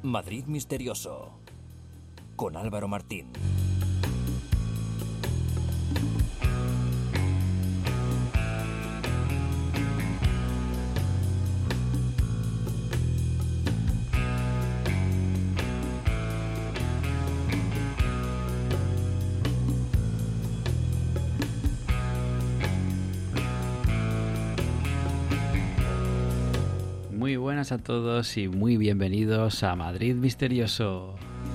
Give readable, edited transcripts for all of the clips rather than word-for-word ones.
Madrid Misterioso, con Álvaro Martín. Muy buenas a todos y muy bienvenidos a Madrid Misterioso.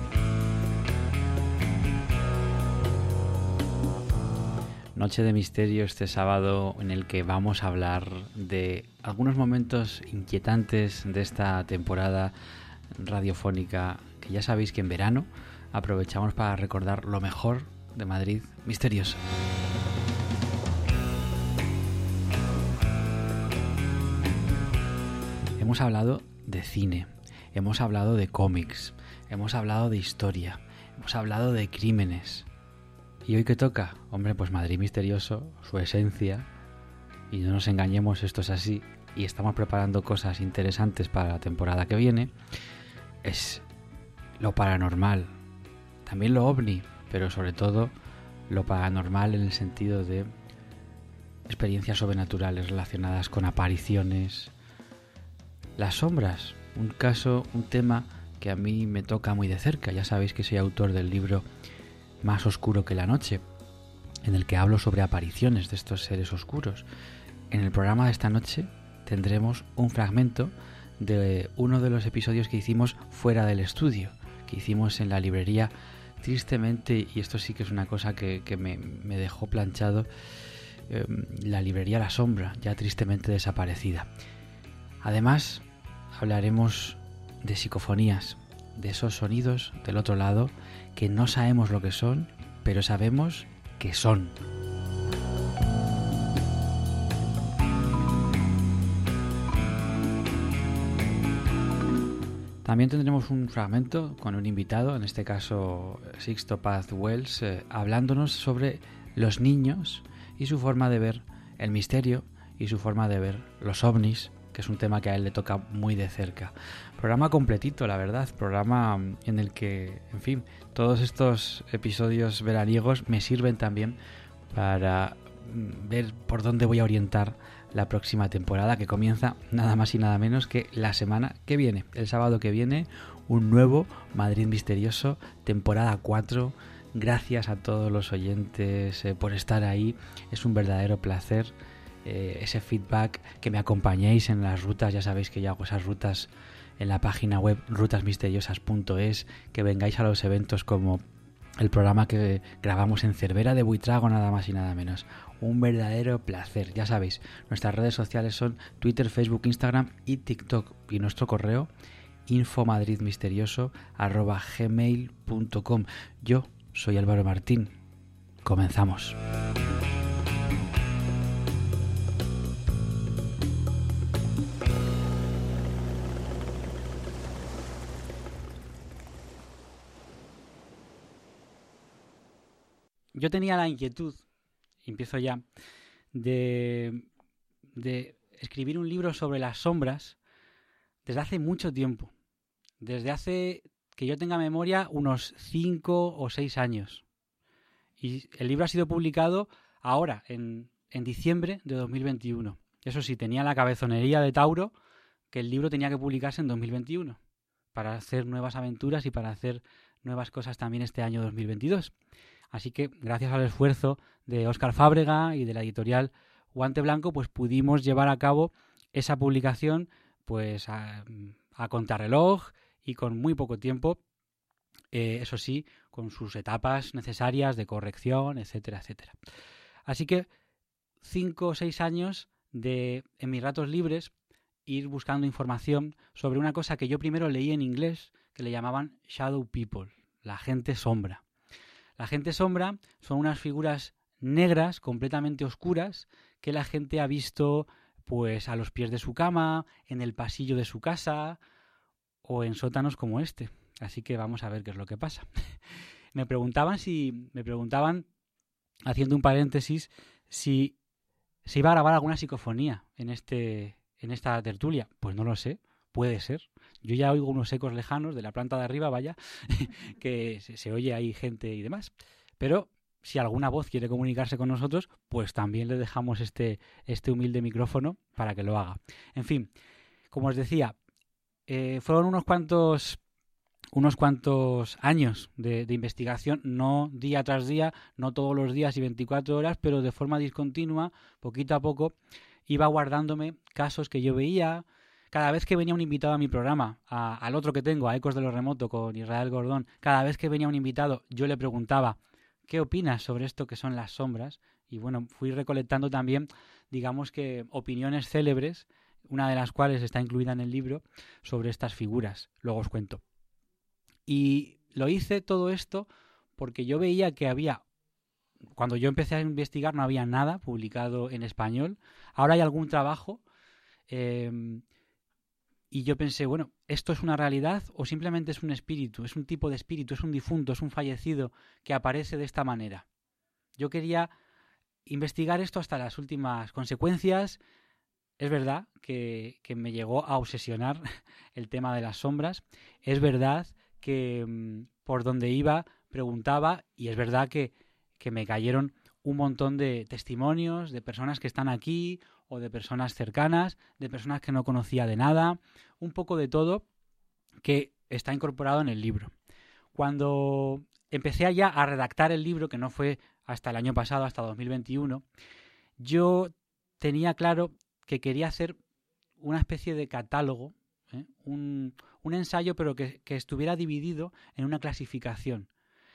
Noche de misterio este sábado en el que vamos a hablar de algunos momentos inquietantes de esta temporada radiofónica que ya sabéis que en verano aprovechamos para recordar lo mejor de Madrid Misterioso. Hemos hablado de cine, hemos hablado de cómics, hemos hablado de historia, hemos hablado de crímenes. ¿Y hoy qué toca? Hombre, pues Madrid Misterioso, su esencia, y no nos engañemos, esto es así, y estamos preparando cosas interesantes para la temporada que viene, es lo paranormal, también lo ovni, pero sobre todo lo paranormal en el sentido de experiencias sobrenaturales relacionadas con apariciones. Las sombras, un tema que a mí me toca muy de cerca. Ya sabéis que soy autor del libro Más oscuro que la noche, en el que hablo sobre apariciones de estos seres oscuros. En el programa de esta noche tendremos un fragmento de uno de los episodios que hicimos fuera del estudio, que hicimos en la librería, tristemente, y esto sí que es una cosa que me dejó planchado, la librería La Sombra, ya tristemente desaparecida. Además, hablaremos de psicofonías, de esos sonidos del otro lado que no sabemos lo que son, pero sabemos que son. También tendremos un fragmento con un invitado, en este caso Sixto Paz Wells, hablándonos sobre los niños y su forma de ver el misterio y su forma de ver los ovnis, que es un tema que a él le toca muy de cerca. Programa completito, la verdad, programa en el que, en fin, todos estos episodios veraniegos me sirven también para ver por dónde voy a orientar la próxima temporada, que comienza nada más y nada menos que la semana que viene. El sábado que viene, un nuevo Madrid Misterioso, temporada 4. Gracias a todos los oyentes por estar ahí, es un verdadero placer. Ese feedback, que me acompañéis en las rutas, ya sabéis que yo hago esas rutas en la página web rutasmisteriosas.es, que vengáis a los eventos como el programa que grabamos en Cervera de Buitrago, nada más y nada menos. Un verdadero placer, ya sabéis, nuestras redes sociales son Twitter, Facebook, Instagram y TikTok, y nuestro correo infomadridmisterioso@gmail.com. Yo soy Álvaro Martín, comenzamos. Yo tenía la inquietud, y empiezo ya, de escribir un libro sobre las sombras desde hace mucho tiempo. Desde hace que yo tenga memoria unos 5 o 6 años. Y el libro ha sido publicado ahora, en diciembre de 2021. Eso sí, tenía la cabezonería de Tauro que el libro tenía que publicarse en 2021 para hacer nuevas aventuras y para hacer nuevas cosas también este año 2022. Así que gracias al esfuerzo de Óscar Fábrega y de la editorial Guante Blanco, pues pudimos llevar a cabo esa publicación pues a contrarreloj y con muy poco tiempo, eso sí, con sus etapas necesarias de corrección, etcétera, etcétera. Así que 5 o 6 años de, en mis ratos libres, ir buscando información sobre una cosa que yo primero leí en inglés, que le llamaban Shadow People, la gente sombra. La gente sombra son unas figuras negras, completamente oscuras, que la gente ha visto pues a los pies de su cama, en el pasillo de su casa o en sótanos como este. Así que vamos a ver qué es lo que pasa. Me preguntaban, haciendo un paréntesis, si se iba a grabar alguna psicofonía en esta tertulia. Pues no lo sé, puede ser. Yo ya oigo unos ecos lejanos de la planta de arriba, vaya, que se oye ahí gente y demás. Pero si alguna voz quiere comunicarse con nosotros, pues también le dejamos este humilde micrófono para que lo haga. En fin, como os decía, fueron unos cuantos años de investigación, no día tras día, no todos los días y 24 horas, pero de forma discontinua, poquito a poco, iba guardándome casos que yo veía. Cada vez que venía un invitado a mi programa, al otro que tengo, a Ecos de lo Remoto, con Israel Gordón, cada vez que venía un invitado, yo le preguntaba, ¿qué opinas sobre esto que son las sombras? Y bueno, fui recolectando también, digamos que, opiniones célebres, una de las cuales está incluida en el libro, sobre estas figuras. Luego os cuento. Y lo hice todo esto porque yo veía que cuando yo empecé a investigar no había nada publicado en español. Ahora hay algún trabajo y yo pensé, bueno, ¿esto es una realidad o simplemente es un espíritu? Es un tipo de espíritu, es un difunto, es un fallecido que aparece de esta manera. Yo quería investigar esto hasta las últimas consecuencias. Es verdad que me llegó a obsesionar el tema de las sombras. Es verdad que por donde iba preguntaba, y es verdad que me cayeron un montón de testimonios de personas que están aquí o de personas cercanas, de personas que no conocía de nada, un poco de todo que está incorporado en el libro. Cuando empecé ya a redactar el libro, que no fue hasta el año pasado, hasta 2021, yo tenía claro que quería hacer una especie de catálogo, un ensayo, pero que estuviera dividido en una clasificación.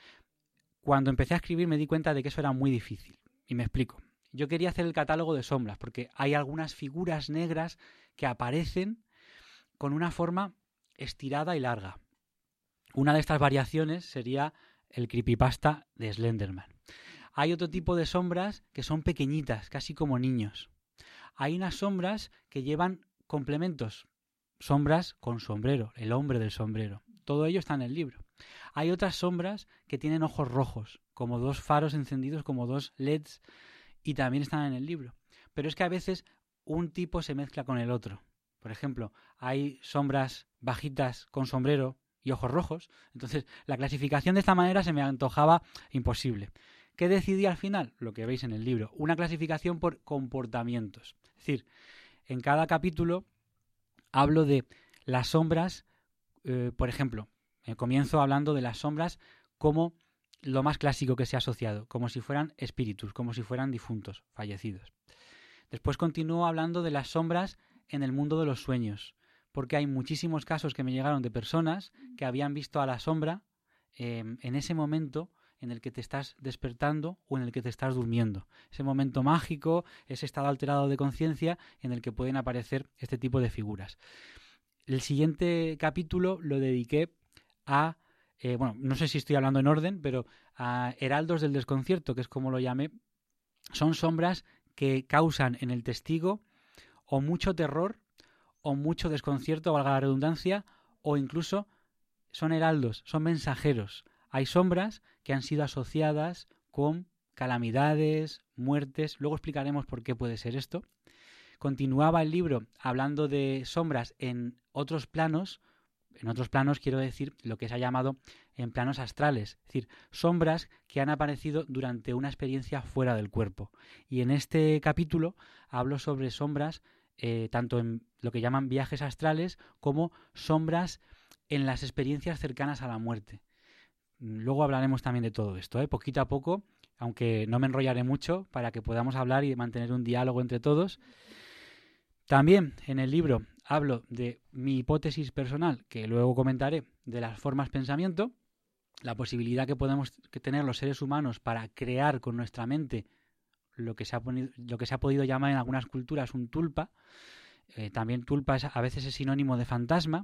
Cuando empecé a escribir me di cuenta de que eso era muy difícil. Y me explico. Yo quería hacer el catálogo de sombras, porque hay algunas figuras negras que aparecen con una forma estirada y larga. Una de estas variaciones sería el creepypasta de Slenderman. Hay otro tipo de sombras que son pequeñitas, casi como niños. Hay unas sombras que llevan complementos, sombras con sombrero, el hombre del sombrero. Todo ello está en el libro. Hay otras sombras que tienen ojos rojos, como dos faros encendidos, como dos LEDs, y también están en el libro. Pero es que a veces un tipo se mezcla con el otro. Por ejemplo, hay sombras bajitas con sombrero y ojos rojos. Entonces, la clasificación de esta manera se me antojaba imposible. ¿Qué decidí al final? Lo que veis en el libro. Una clasificación por comportamientos. Es decir, en cada capítulo hablo de las sombras, por ejemplo, comienzo hablando de las sombras como lo más clásico que se ha asociado, como si fueran espíritus, como si fueran difuntos, fallecidos. Después continúo hablando de las sombras en el mundo de los sueños, porque hay muchísimos casos que me llegaron de personas que habían visto a la sombra en ese momento en el que te estás despertando o en el que te estás durmiendo. Ese momento mágico, ese estado alterado de conciencia en el que pueden aparecer este tipo de figuras. El siguiente capítulo lo dediqué a, no sé si estoy hablando en orden, pero a heraldos del desconcierto, que es como lo llamé. Son sombras que causan en el testigo o mucho terror o mucho desconcierto, valga la redundancia, o incluso son heraldos, son mensajeros. Hay sombras que han sido asociadas con calamidades, muertes. Luego explicaremos por qué puede ser esto. Continuaba el libro hablando de sombras en otros planos. En otros planos quiero decir lo que se ha llamado en planos astrales. Es decir, sombras que han aparecido durante una experiencia fuera del cuerpo. Y en este capítulo hablo sobre sombras tanto en lo que llaman viajes astrales como sombras en las experiencias cercanas a la muerte. Luego hablaremos también de todo esto, poquito a poco, aunque no me enrollaré mucho para que podamos hablar y mantener un diálogo entre todos. También en el libro hablo de mi hipótesis personal, que luego comentaré, de las formas pensamiento, la posibilidad que podemos tener los seres humanos para crear con nuestra mente lo que se ha podido llamar en algunas culturas un tulpa. También tulpa a veces es sinónimo de fantasma.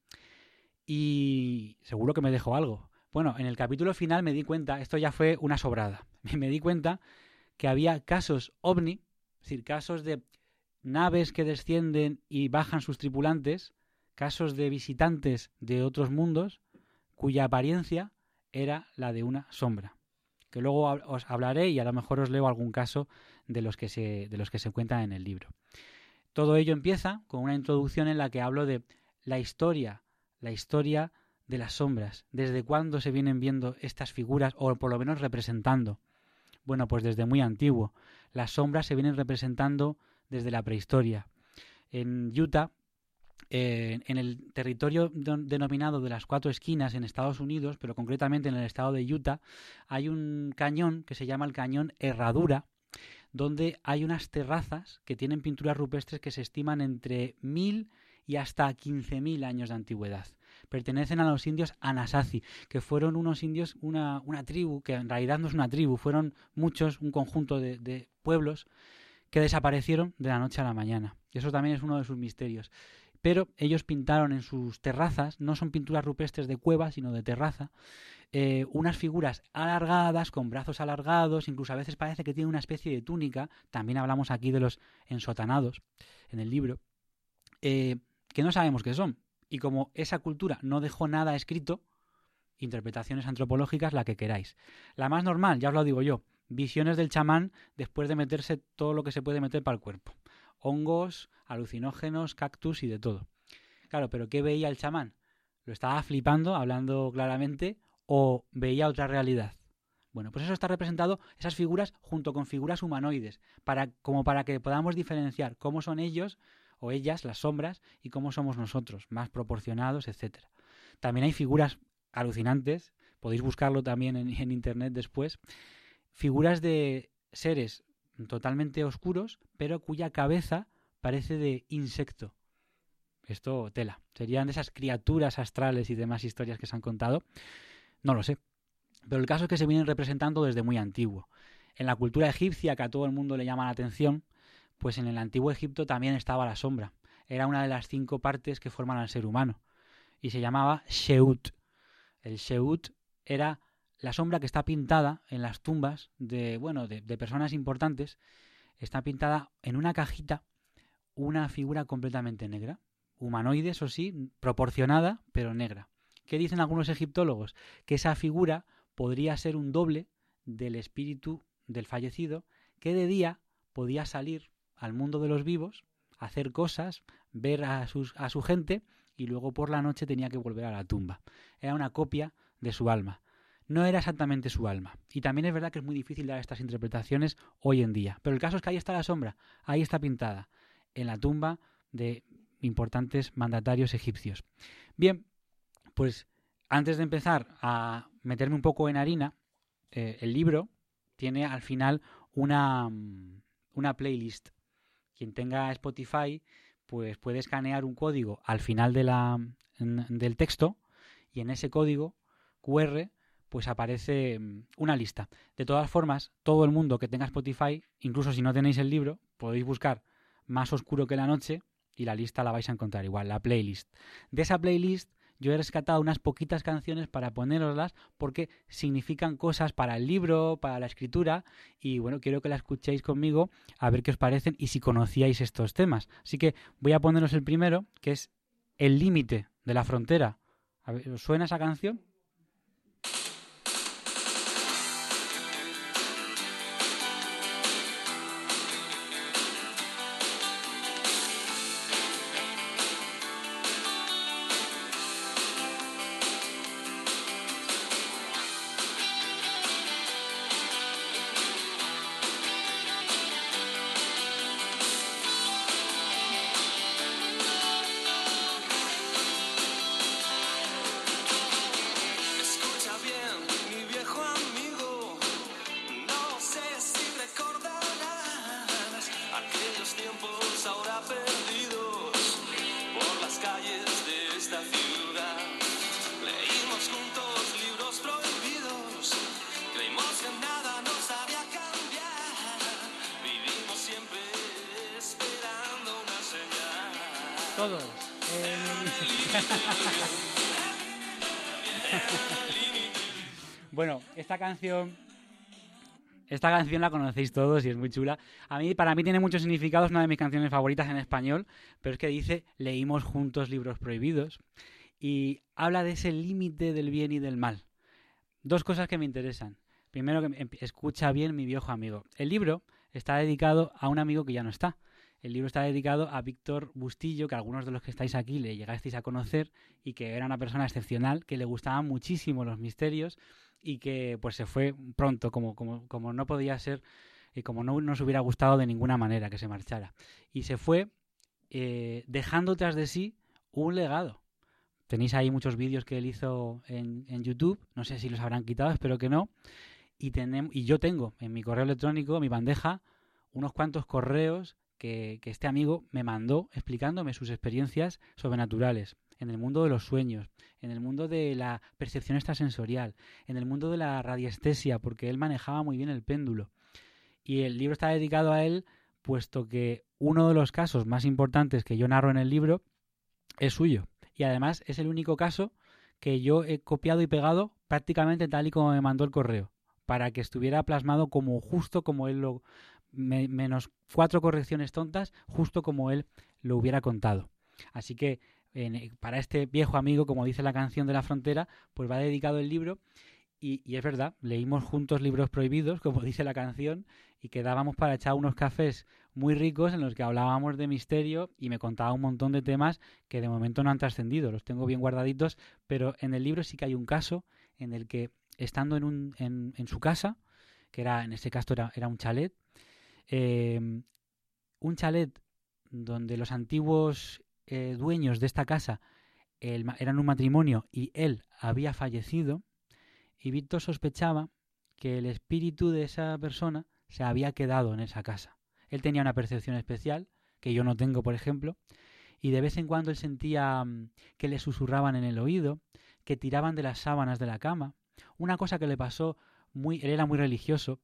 Y seguro que me dejo algo. Bueno, en el capítulo final me di cuenta, esto ya fue una sobrada, me di cuenta que había casos ovni, es decir, casos de naves que descienden y bajan sus tripulantes, casos de visitantes de otros mundos, cuya apariencia era la de una sombra. Que luego os hablaré y a lo mejor os leo algún caso de los que se cuentan en el libro. Todo ello empieza con una introducción en la que hablo de la historia de las sombras. ¿Desde cuándo se vienen viendo estas figuras, o por lo menos representando? Bueno, pues desde muy antiguo. Las sombras se vienen representando desde la prehistoria. En Utah, en el territorio denominado de las Cuatro Esquinas en Estados Unidos, pero concretamente en el estado de Utah, hay un cañón que se llama el Cañón Herradura, donde hay unas terrazas que tienen pinturas rupestres que se estiman entre 1000 y hasta 15.000 años de antigüedad. Pertenecen a los indios Anasazi, que fueron unos indios, una tribu, que en realidad no es una tribu, fueron muchos, un conjunto de pueblos que desaparecieron de la noche a la mañana. Y eso también es uno de sus misterios. Pero ellos pintaron en sus terrazas, no son pinturas rupestres de cueva, sino de terraza, unas figuras alargadas, con brazos alargados, incluso a veces parece que tiene una especie de túnica. También hablamos aquí de los ensotanados en el libro, que no sabemos qué son. Y como esa cultura no dejó nada escrito, interpretaciones antropológicas, la que queráis. La más normal, ya os lo digo yo, visiones del chamán después de meterse todo lo que se puede meter para el cuerpo. Hongos, alucinógenos, cactus y de todo. Claro, pero ¿qué veía el chamán? ¿Lo estaba flipando, hablando claramente, o veía otra realidad? Bueno, pues eso está representado, esas figuras, junto con figuras humanoides, como para que podamos diferenciar cómo son ellos o ellas, las sombras, y cómo somos nosotros, más proporcionados, etcétera. También hay figuras alucinantes, podéis buscarlo también en internet después, figuras de seres totalmente oscuros, pero cuya cabeza parece de insecto. Esto, tela. ¿Serían de esas criaturas astrales y demás historias que se han contado? No lo sé. Pero el caso es que se vienen representando desde muy antiguo. En la cultura egipcia, que a todo el mundo le llama la atención, pues en el antiguo Egipto también estaba la sombra. Era una de las 5 partes que forman al ser humano. Y se llamaba Sheut. El Sheut era la sombra que está pintada en las tumbas de personas importantes. Está pintada en una cajita una figura completamente negra. Humanoide, eso sí, proporcionada, pero negra. ¿Qué dicen algunos egiptólogos? Que esa figura podría ser un doble del espíritu del fallecido, que de día podía salir al mundo de los vivos, hacer cosas, ver a su gente, y luego por la noche tenía que volver a la tumba. Era una copia de su alma. No era exactamente su alma. Y también es verdad que es muy difícil dar estas interpretaciones hoy en día. Pero el caso es que ahí está la sombra, ahí está pintada, en la tumba de importantes mandatarios egipcios. Bien, pues antes de empezar a meterme un poco en harina, el libro tiene al final una playlist. Quien tenga Spotify, pues puede escanear un código al final del texto, y en ese código QR pues aparece una lista. De todas formas, todo el mundo que tenga Spotify, incluso si no tenéis el libro, podéis buscar Más oscuro que la noche y la lista la vais a encontrar igual, la playlist. De esa playlist yo he rescatado unas poquitas canciones para ponéroslas porque significan cosas para el libro, para la escritura, y bueno, quiero que la escuchéis conmigo a ver qué os parecen y si conocíais estos temas. Así que voy a poneros el primero, que es El límite de la frontera. A ver, ¿os suena esa canción? Todos. Bueno, esta canción la conocéis todos y es muy chula. Para mí tiene muchos significados, una de mis canciones favoritas en español, pero es que dice, leímos juntos libros prohibidos, y habla de ese límite del bien y del mal. Dos cosas que me interesan. Primero, que escucha bien mi viejo amigo. El libro está dedicado a un amigo que ya no está. El libro está dedicado a Víctor Bustillo, que algunos de los que estáis aquí le llegasteis a conocer y que era una persona excepcional, que le gustaban muchísimo los misterios y que pues se fue pronto, como no podía ser y como no nos hubiera gustado de ninguna manera que se marchara. Y se fue dejando tras de sí un legado. Tenéis ahí muchos vídeos que él hizo en YouTube, no sé si los habrán quitado, espero que no. Y yo tengo en mi correo electrónico, en mi bandeja, unos cuantos correos que este amigo me mandó explicándome sus experiencias sobrenaturales en el mundo de los sueños, en el mundo de la percepción extrasensorial, en el mundo de la radiestesia, porque él manejaba muy bien el péndulo. Y el libro está dedicado a él, puesto que uno de los casos más importantes que yo narro en el libro es suyo. Y además es el único caso que yo he copiado y pegado prácticamente tal y como me mandó el correo, para que estuviera plasmado como justo como él lo... menos 4 correcciones tontas, justo como él lo hubiera contado. Así que para este viejo amigo, como dice la canción de La Frontera, pues va dedicado el libro. Y es verdad, leímos juntos Libros Prohibidos, como dice la canción, y quedábamos para echar unos cafés muy ricos en los que hablábamos de misterio y me contaba un montón de temas que de momento no han trascendido, los tengo bien guardaditos, pero en el libro sí que hay un caso en el que, estando en su casa, que era en ese caso era un chalet donde los antiguos dueños de esta casa eran un matrimonio y él había fallecido, y Víctor sospechaba que el espíritu de esa persona se había quedado en esa casa. Él tenía una percepción especial, que yo no tengo, por ejemplo, y de vez en cuando él sentía que le susurraban en el oído, que tiraban de las sábanas de la cama. Una cosa que le pasó, él era muy religioso,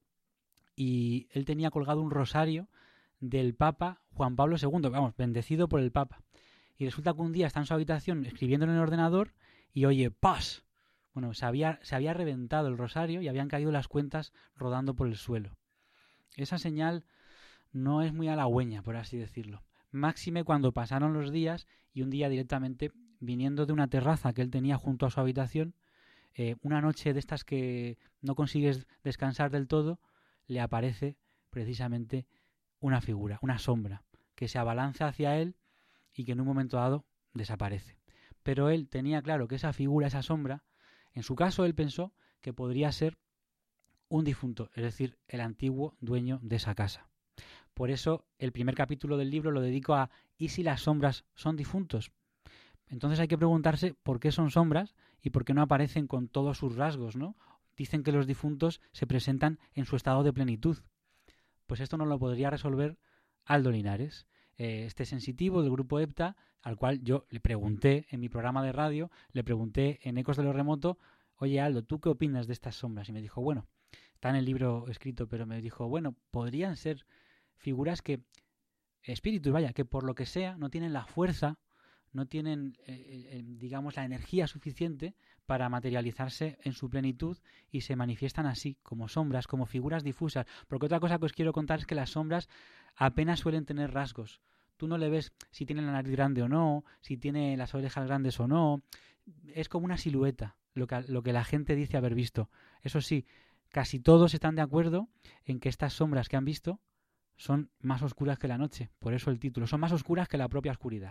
y él tenía colgado un rosario del Papa Juan Pablo II, vamos, bendecido por el Papa. Y resulta que un día está en su habitación escribiendo en el ordenador y oye, ¡pas! Bueno, se había reventado el rosario y habían caído las cuentas rodando por el suelo. Esa señal no es muy halagüeña, por así decirlo. Máxime cuando pasaron los días y un día directamente, viniendo de una terraza que él tenía junto a su habitación, una noche de estas que no consigues descansar del todo, le aparece precisamente una figura, una sombra, que se abalanza hacia él y que en un momento dado desaparece. Pero él tenía claro que esa figura, esa sombra, en su caso él pensó que podría ser un difunto, es decir, el antiguo dueño de esa casa. Por eso el primer capítulo del libro lo dedico a ¿y si las sombras son difuntos? Entonces hay que preguntarse por qué son sombras y por qué no aparecen con todos sus rasgos, ¿no? Dicen que los difuntos se presentan en su estado de plenitud. Pues esto no lo podría resolver Aldo Linares, este sensitivo del grupo EPTA, al cual yo le pregunté en mi programa de radio, le pregunté en Ecos de lo Remoto, oye Aldo, ¿tú qué opinas de estas sombras? Y me dijo, bueno, está en el libro escrito, pero me dijo, bueno, podrían ser figuras que, espíritus, vaya, que por lo que sea no tienen la fuerza, no tienen, digamos, la energía suficiente para materializarse en su plenitud y se manifiestan así, como sombras, como figuras difusas. Porque otra cosa que os quiero contar es que las sombras apenas suelen tener rasgos. Tú no le ves si tiene la nariz grande o no, si tiene las orejas grandes o no. Es como una silueta, lo que la gente dice haber visto. Eso sí, casi todos están de acuerdo en que estas sombras que han visto son más oscuras que la noche. Por eso el título, son más oscuras que la propia oscuridad.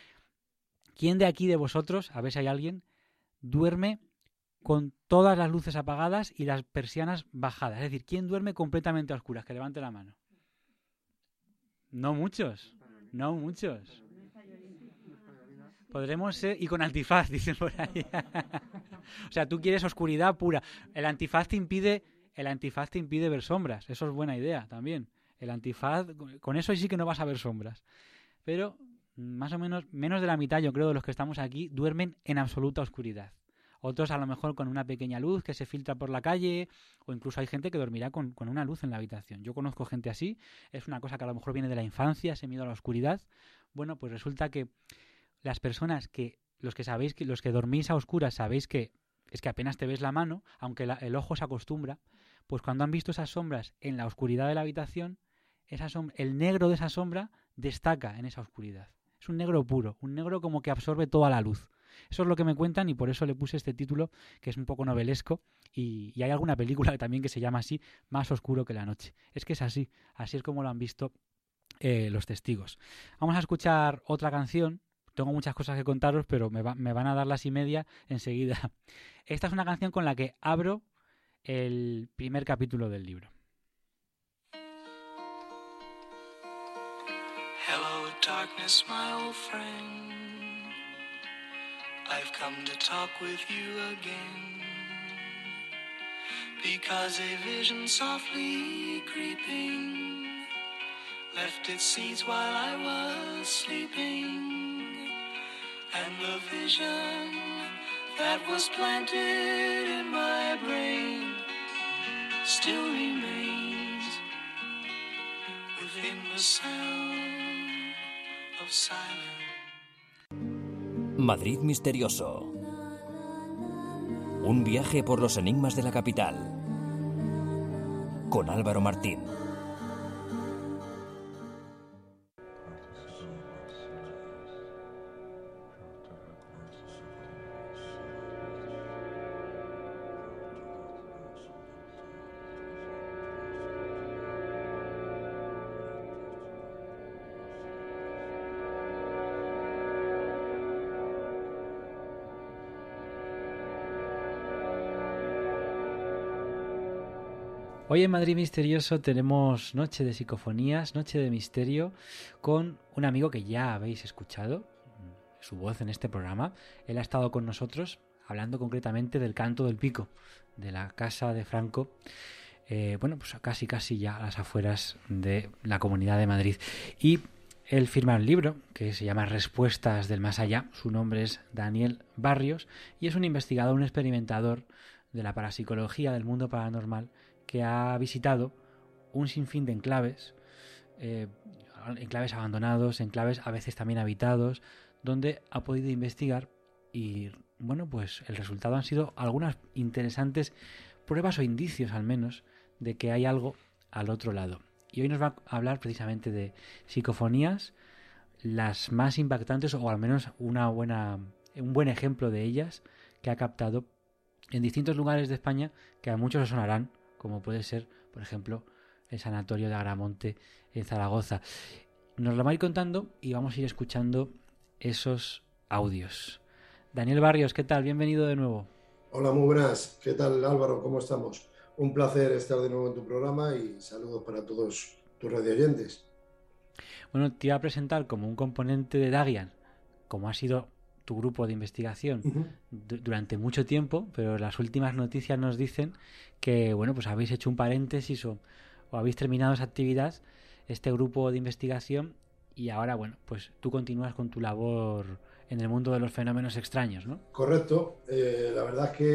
¿Quién de aquí de vosotros, a ver si hay alguien, duerme con todas las luces apagadas y las persianas bajadas? Es decir, ¿quién duerme completamente a oscuras? Que levante la mano. No muchos, no muchos. Podremos ser... Y con antifaz, dicen por ahí. O sea, tú quieres oscuridad pura. El antifaz te impide ver sombras. Eso es buena idea también. El antifaz, con eso sí que no vas a ver sombras. Pero más o menos, menos de la mitad, yo creo, de los que estamos aquí, duermen en absoluta oscuridad. Otros a lo mejor con una pequeña luz que se filtra por la calle, o incluso hay gente que dormirá con una luz en la habitación. Yo conozco gente así, es una cosa que a lo mejor viene de la infancia, ese miedo a la oscuridad. Bueno, pues resulta que las personas los que dormís a oscuras sabéis que es que apenas te ves la mano, aunque el ojo se acostumbra, pues cuando han visto esas sombras en la oscuridad de la habitación, el negro de esa sombra destaca en esa oscuridad. Es un negro puro, un negro como que absorbe toda la luz. Eso es lo que me cuentan y por eso le puse este título, que es un poco novelesco, y hay alguna película también que se llama así, Más oscuro que la noche. Es que es así es como lo han visto Los Testigos. Vamos a escuchar otra canción. Tengo muchas cosas que contaros, pero me van a dar las y media enseguida. Esta es una canción con la que abro el primer capítulo del libro. Hello, darkness, my old friend. I've come to talk with you again. Because a vision softly creeping left its seeds while I was sleeping. And the vision that was planted in my brain still remains within the sound of silence. Madrid misterioso. Un viaje por los enigmas de la capital. Con Álvaro Martín. Hoy en Madrid Misterioso tenemos Noche de Psicofonías, Noche de Misterio, con un amigo que ya habéis escuchado su voz en este programa. Él ha estado con nosotros hablando concretamente del Canto del Pico, de la casa de Franco, pues casi ya a las afueras de la Comunidad de Madrid. Y él firma un libro que se llama Respuestas del Más Allá. Su nombre es Daniel Barrios y es un investigador, un experimentador de la parapsicología, del mundo paranormal, que ha visitado un sinfín de enclaves, enclaves abandonados, enclaves a veces también habitados, donde ha podido investigar y, pues el resultado han sido algunas interesantes pruebas o indicios, al menos, de que hay algo al otro lado. Y hoy nos va a hablar precisamente de psicofonías, las más impactantes, o al menos un buen ejemplo de ellas que ha captado en distintos lugares de España que a muchos os sonarán, como puede ser, por ejemplo, el Sanatorio de Agramonte en Zaragoza. Nos lo va a ir contando y vamos a ir escuchando esos audios. Daniel Barrios, ¿qué tal? Bienvenido de nuevo. Hola, muy buenas. ¿Qué tal, Álvaro? ¿Cómo estamos? Un placer estar de nuevo en tu programa y saludos para todos tus radioyentes. Bueno, te iba a presentar como un componente de Dagian, como ha sido tu grupo de investigación durante mucho tiempo, pero las últimas noticias nos dicen que, pues habéis hecho un paréntesis o habéis terminado esa actividad, este grupo de investigación, y ahora, pues tú continúas con tu labor en el mundo de los fenómenos extraños, ¿no? Correcto. La verdad es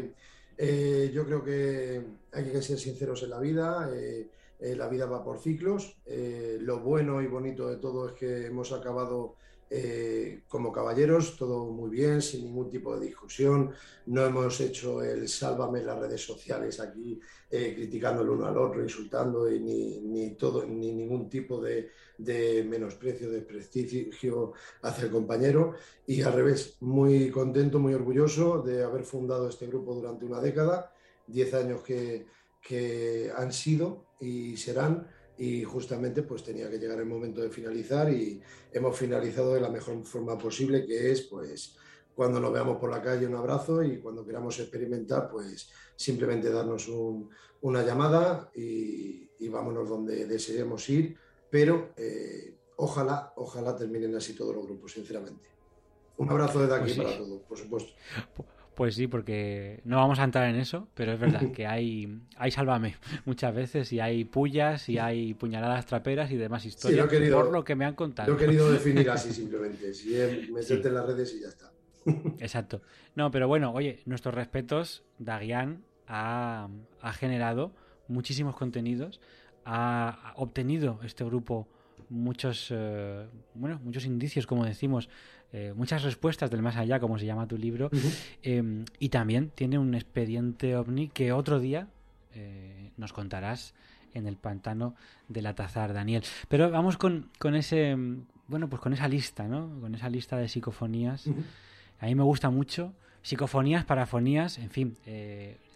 que yo creo que hay que ser sinceros en la vida. La vida va por ciclos. Lo bueno y bonito de todo es que hemos acabado como caballeros, todo muy bien, sin ningún tipo de discusión. No hemos hecho el sálvame en las redes sociales aquí, criticando el uno al otro, insultando, y ni ningún tipo de menosprecio, desprestigio hacia el compañero. Y al revés, muy contento, muy orgulloso de haber fundado este grupo durante una década, 10 años que han sido y serán. Y justamente pues tenía que llegar el momento de finalizar y hemos finalizado de la mejor forma posible, que es pues cuando nos veamos por la calle un abrazo y cuando queramos experimentar pues simplemente darnos una llamada y vámonos donde deseemos ir, pero ojalá terminen así todos los grupos, sinceramente. Un abrazo desde aquí pues sí, para todos, por supuesto. Pues sí, porque no vamos a entrar en eso, pero es verdad que hay sálvame muchas veces, y hay pullas, y hay puñaladas traperas y demás historias, sí, por lo que me han contado. Lo he querido definir así simplemente, si es meterte en las redes y ya está. Exacto. No, pero bueno, oye, nuestros respetos. Dagian ha generado muchísimos contenidos, ha obtenido este grupo muchos indicios, como decimos, muchas respuestas del más allá, como se llama tu libro, y también tiene un expediente ovni que otro día nos contarás en el pantano del Atazar, Daniel. Pero vamos con ese, pues con esa lista, ¿no? Con esa lista de psicofonías. A mí me gusta mucho. Psicofonías, parafonías, en fin,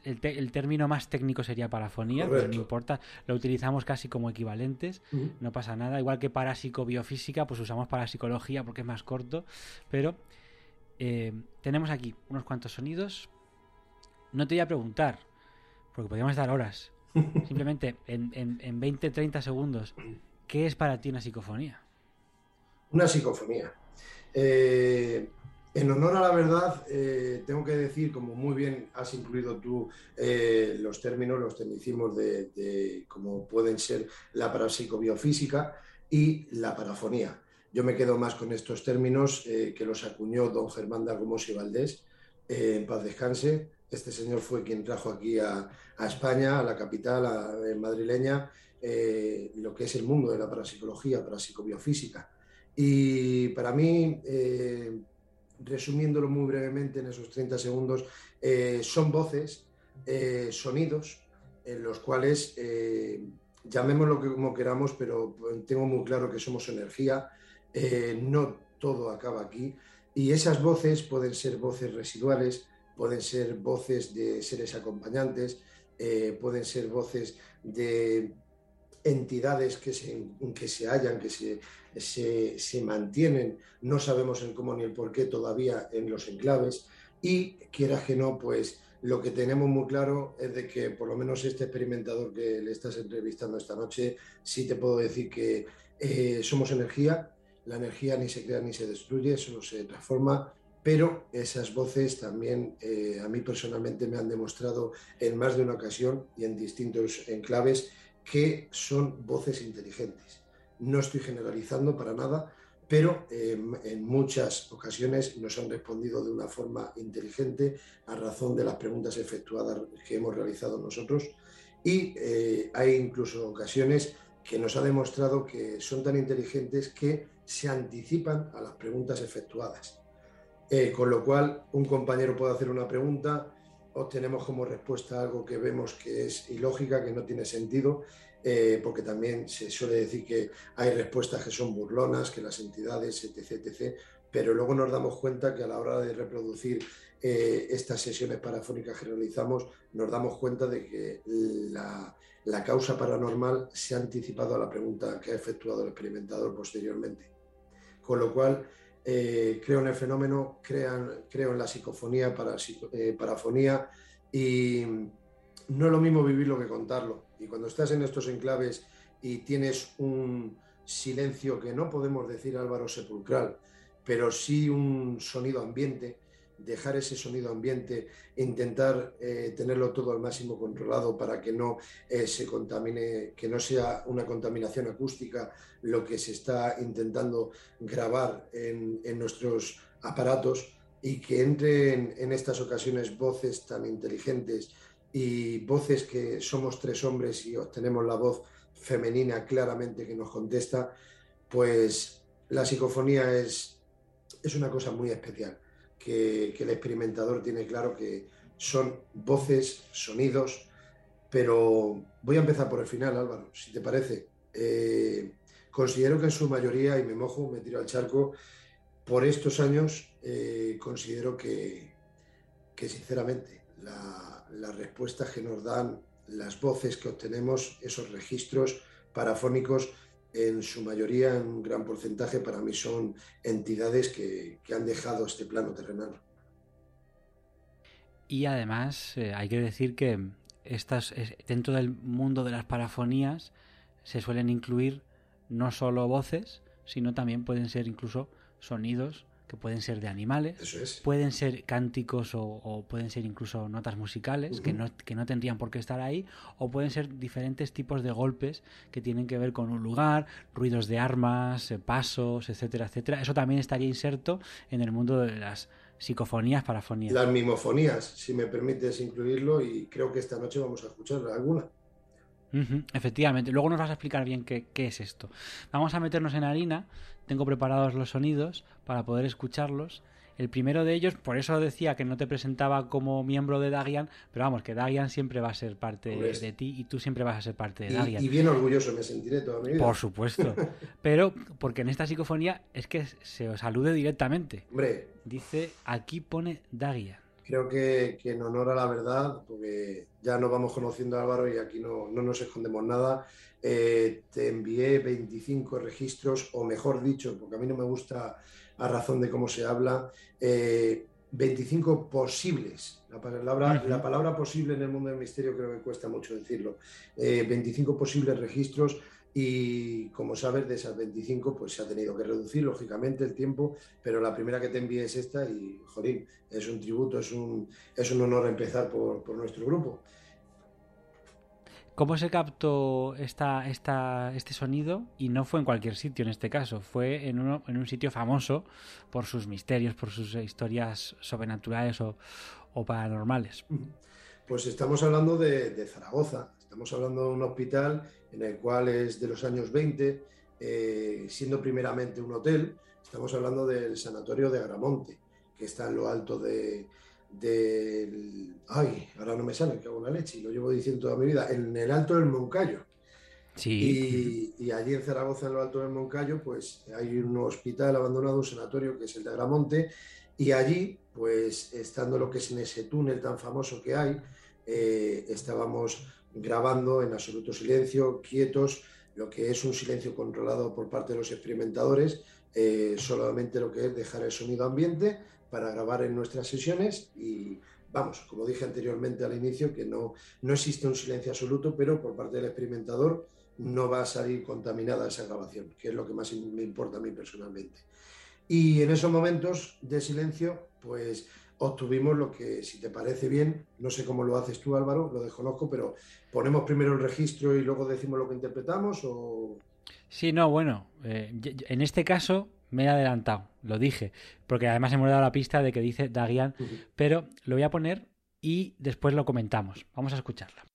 el término más técnico sería parafonía, Correcto. pero no importa, lo utilizamos casi como equivalentes, no pasa nada. Igual que parapsicobiofísica, pues usamos parapsicología porque es más corto, pero tenemos aquí unos cuantos sonidos. No te voy a preguntar, porque podríamos estar horas. Simplemente en 20-30 segundos, ¿qué es para ti una psicofonía? Una psicofonía. En honor a la verdad, tengo que decir, como muy bien has incluido tú, los términos, los tecnicismos de cómo pueden ser la parapsicobiofísica y la parafonía. Yo me quedo más con estos términos que los acuñó don Germán de Argumos y Valdés, en paz descanse. Este señor fue quien trajo aquí a España, a la capital madrileña, lo que es el mundo de la parapsicología, parapsicobiofísica. Y para mí, resumiéndolo muy brevemente en esos 30 segundos, son voces, sonidos, en los cuales, llamémoslo como queramos, pero tengo muy claro que somos energía, no todo acaba aquí, y esas voces pueden ser voces residuales, pueden ser voces de seres acompañantes, pueden ser voces de entidades que se hallan, que se mantienen, no sabemos el cómo ni el por qué todavía en los enclaves, y quieras que no, pues lo que tenemos muy claro es de que por lo menos este experimentador que le estás entrevistando esta noche, sí te puedo decir que somos energía, la energía ni se crea ni se destruye, solo se transforma, pero esas voces también a mí personalmente me han demostrado en más de una ocasión y en distintos enclaves que son voces inteligentes. No estoy generalizando para nada, pero en muchas ocasiones nos han respondido de una forma inteligente a razón de las preguntas efectuadas que hemos realizado nosotros, y hay incluso ocasiones que nos ha demostrado que son tan inteligentes que se anticipan a las preguntas efectuadas. Con lo cual, un compañero puede hacer una pregunta, obtenemos como respuesta algo que vemos que es ilógica, que no tiene sentido, porque también se suele decir que hay respuestas que son burlonas, que las entidades, etc., pero luego nos damos cuenta que a la hora de reproducir estas sesiones parafónicas que realizamos, nos damos cuenta de que la causa paranormal se ha anticipado a la pregunta que ha efectuado el experimentador posteriormente. Con lo cual, creo en el fenómeno, creo en la psicofonía, parafonía, y no es lo mismo vivirlo que contarlo. Y cuando estás en estos enclaves y tienes un silencio que no podemos decir, Álvaro, sepulcral, pero sí un sonido ambiente, dejar ese sonido ambiente e intentar tenerlo todo al máximo controlado para que no se contamine, que no sea una contaminación acústica lo que se está intentando grabar en nuestros aparatos, y que entren en estas ocasiones voces tan inteligentes y voces que somos tres hombres y obtenemos la voz femenina claramente que nos contesta, pues la psicofonía es una cosa muy especial, que el experimentador tiene claro que son voces, sonidos, pero voy a empezar por el final, Álvaro, si te parece. Considero que en su mayoría, y me mojo, me tiro al charco, por estos años, considero que sinceramente las respuestas que nos dan, las voces que obtenemos, esos registros parafónicos, en su mayoría, en un gran porcentaje, para mí son entidades que han dejado este plano terrenal. Y además hay que decir que dentro del mundo de las parafonías se suelen incluir no solo voces, sino también pueden ser incluso sonidos que pueden ser de animales, Eso es. pueden ser cánticos o pueden ser incluso notas musicales que no tendrían por qué estar ahí, o pueden ser diferentes tipos de golpes que tienen que ver con un lugar, ruidos de armas, pasos, etcétera, etcétera. Eso también estaría inserto en el mundo de las psicofonías, parafonías. Las mimofonías, si me permites incluirlo, y creo que esta noche vamos a escuchar alguna. Efectivamente. Luego nos vas a explicar bien qué es esto. Vamos a meternos en harina. Tengo preparados los sonidos para poder escucharlos. El primero de ellos, por eso decía que no te presentaba como miembro de Dagian, pero vamos, que Dagian siempre va a ser parte de ti y tú siempre vas a ser parte de Dagian. Y bien orgulloso me sentiré toda mi vida. Por supuesto. Pero porque en esta psicofonía es que se os alude directamente. Hombre. Dice, aquí pone Dagian. Creo que en honor a la verdad, porque ya nos vamos conociendo, Álvaro, y aquí no nos escondemos nada, te envié 25 registros, o mejor dicho, porque a mí no me gusta a razón de cómo se habla, 25 posibles. La palabra posible en el mundo del misterio creo que cuesta mucho decirlo. 25 posibles registros y, como sabes, de esas 25 pues se ha tenido que reducir, lógicamente, el tiempo, pero la primera que te envié es esta y, jolín, es un tributo, es un honor empezar por nuestro grupo. ¿Cómo se captó este sonido? Y no fue en cualquier sitio en este caso, fue en un sitio famoso por sus misterios, por sus historias sobrenaturales o paranormales. Pues estamos hablando de Zaragoza, estamos hablando de un hospital en el cual es de los años 20, siendo primeramente un hotel. Estamos hablando del Sanatorio de Agramonte, que está en lo alto Ay, ahora no me sale, cago en la leche, y lo llevo diciendo toda mi vida, en el alto del Moncayo. Sí. Y allí en Zaragoza, en lo alto del Moncayo, pues hay un hospital abandonado, un sanatorio, que es el de Agramonte, y allí, pues estando lo que es en ese túnel tan famoso que hay, estábamos grabando en absoluto silencio, quietos, lo que es un silencio controlado por parte de los experimentadores, solamente lo que es dejar el sonido ambiente para grabar en nuestras sesiones y, vamos, como dije anteriormente al inicio, que no existe un silencio absoluto, pero por parte del experimentador no va a salir contaminada esa grabación, que es lo que más me importa a mí personalmente. Y en esos momentos de silencio, pues obtuvimos lo que, si te parece bien, no sé cómo lo haces tú, Álvaro, lo desconozco, pero ponemos primero el registro y luego decimos lo que interpretamos o... Sí, no, bueno, en este caso me he adelantado, lo dije, porque además hemos dado la pista de que dice Dagian, pero lo voy a poner y después lo comentamos. Vamos a escucharla.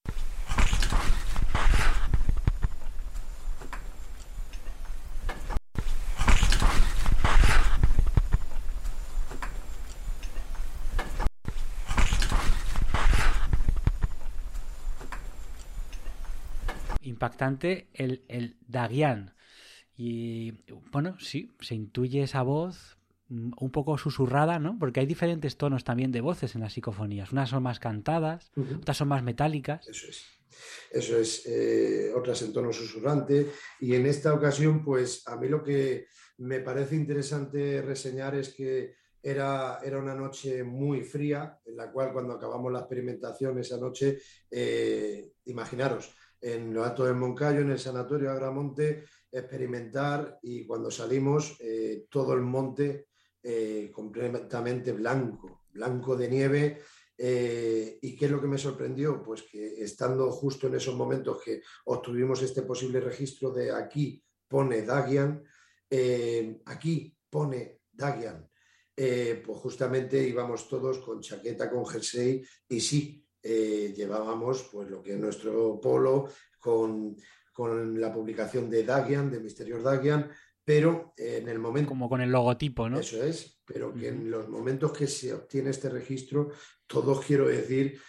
Impactante el Dagian. Y bueno, sí, se intuye esa voz un poco susurrada, ¿no? Porque hay diferentes tonos también de voces en las psicofonías. Unas son más cantadas, otras son más metálicas. Eso es, otras en tono susurrante. Y en esta ocasión, pues a mí lo que me parece interesante reseñar es que era una noche muy fría, en la cual cuando acabamos la experimentación esa noche, imaginaros, en lo alto del Moncayo, en el Sanatorio Agramonte, experimentar y cuando salimos todo el monte completamente blanco, blanco de nieve. ¿Y qué es lo que me sorprendió? Pues que estando justo en esos momentos que obtuvimos este posible registro de aquí pone Dagian, aquí pone Dagian, pues justamente íbamos todos con chaqueta, con jersey y sí, llevábamos pues lo que es nuestro polo con la publicación de Dagian, de Mysterious Dagian, pero en el momento... Como con el logotipo, ¿no? Eso es, pero que en los momentos que se obtiene este registro, todos quiero decir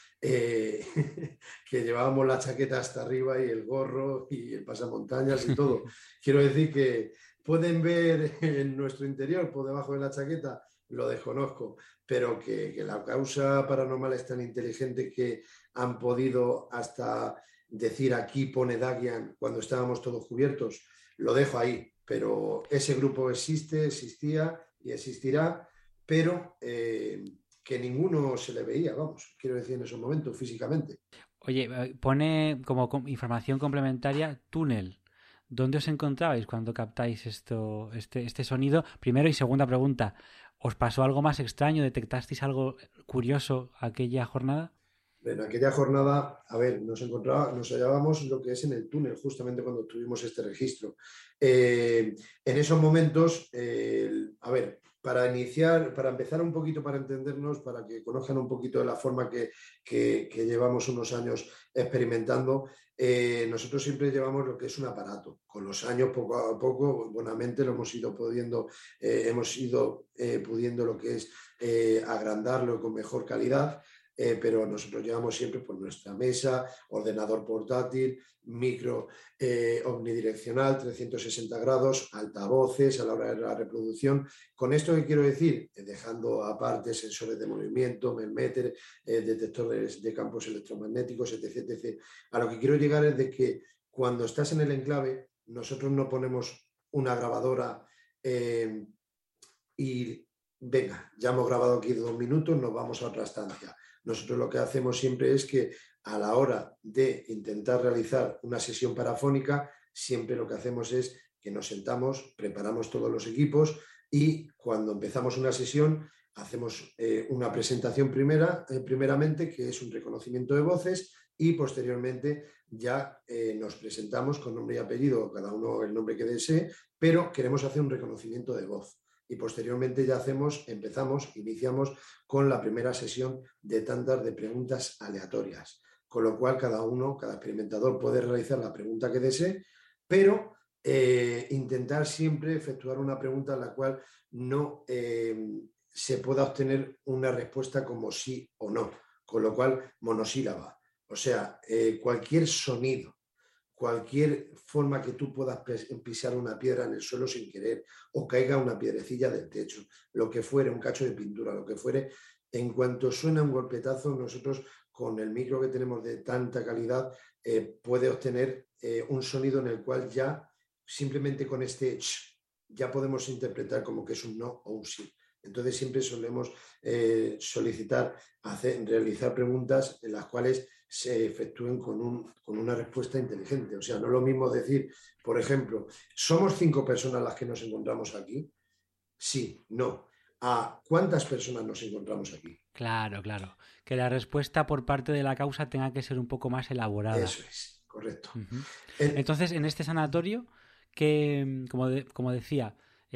que llevábamos la chaqueta hasta arriba y el gorro y el pasamontañas y todo. Quiero decir que pueden ver en nuestro interior, por debajo de la chaqueta, lo desconozco, pero que la causa paranormal es tan inteligente que han podido hasta decir aquí pone Dagian cuando estábamos todos cubiertos. Lo dejo ahí, pero ese grupo existía y existirá, pero que ninguno se le veía, vamos, quiero decir, en esos momentos físicamente. Oye, pone como información complementaria túnel. ¿Dónde os encontrabais cuando captáis este sonido? Primero y segunda pregunta, ¿os pasó algo más extraño? ¿Detectasteis algo curioso aquella jornada? En aquella jornada, a ver, nos hallábamos lo que es en el túnel, justamente cuando tuvimos este registro. En esos momentos, a ver, para empezar un poquito, para entendernos, para que conozcan un poquito de la forma que llevamos unos años experimentando, nosotros siempre llevamos lo que es un aparato. Con los años, poco a poco, buenamente lo hemos ido pudiendo lo que es agrandarlo con mejor calidad. pero nosotros llevamos siempre por nuestra mesa, ordenador portátil, micro omnidireccional, 360 grados, altavoces a la hora de la reproducción. Con esto, ¿qué quiero decir? Dejando aparte sensores de movimiento, melméter, detectores de campos electromagnéticos, etc, etc. A lo que quiero llegar es de que cuando estás en el enclave, nosotros no ponemos una grabadora y venga, ya hemos grabado aquí 2 minutos, nos vamos a otra estancia. Nosotros lo que hacemos siempre es que a la hora de intentar realizar una sesión parafónica, siempre lo que hacemos es que nos sentamos, preparamos todos los equipos y cuando empezamos una sesión hacemos una presentación primeramente, que es un reconocimiento de voces, y posteriormente ya nos presentamos con nombre y apellido, cada uno el nombre que desee, pero queremos hacer un reconocimiento de voz. Y posteriormente ya iniciamos con la primera sesión de tandas de preguntas aleatorias, con lo cual cada experimentador puede realizar la pregunta que desee, pero intentar siempre efectuar una pregunta en la cual no se pueda obtener una respuesta como sí o no, con lo cual monosílaba. O sea, cualquier sonido, cualquier forma que tú puedas pisar una piedra en el suelo sin querer o caiga una piedrecilla del techo, lo que fuere, un cacho de pintura, lo que fuere, en cuanto suena un golpetazo, nosotros con el micro que tenemos de tanta calidad puede obtener un sonido en el cual ya simplemente con este ya podemos interpretar como que es un no o un sí. Entonces siempre solemos realizar preguntas en las cuales se efectúen con una respuesta inteligente. O sea, no es lo mismo decir, por ejemplo, ¿somos 5 personas las que nos encontramos aquí? Sí, no. ¿A cuántas personas nos encontramos aquí? Claro, claro. Que la respuesta por parte de la causa tenga que ser un poco más elaborada. Eso es, correcto. Uh-huh. Entonces, en este sanatorio, que, como decía,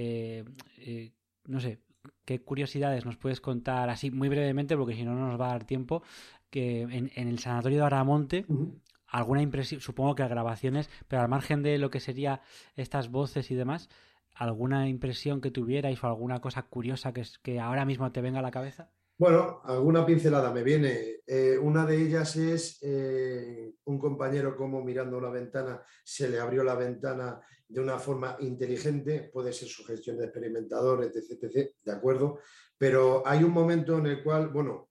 no sé, ¿qué curiosidades nos puedes contar así muy brevemente? Porque si no, no nos va a dar tiempo. Que en el sanatorio de Aramonte, alguna impresión, supongo que grabaciones, pero al margen de lo que sería estas voces y demás, ¿alguna impresión que tuvierais o alguna cosa curiosa que ahora mismo te venga a la cabeza? Bueno, alguna pincelada me viene. Una de ellas es un compañero como mirando una ventana, se le abrió la ventana de una forma inteligente, puede ser su gestión de experimentador, etc, etc, de acuerdo, pero hay un momento en el cual, bueno,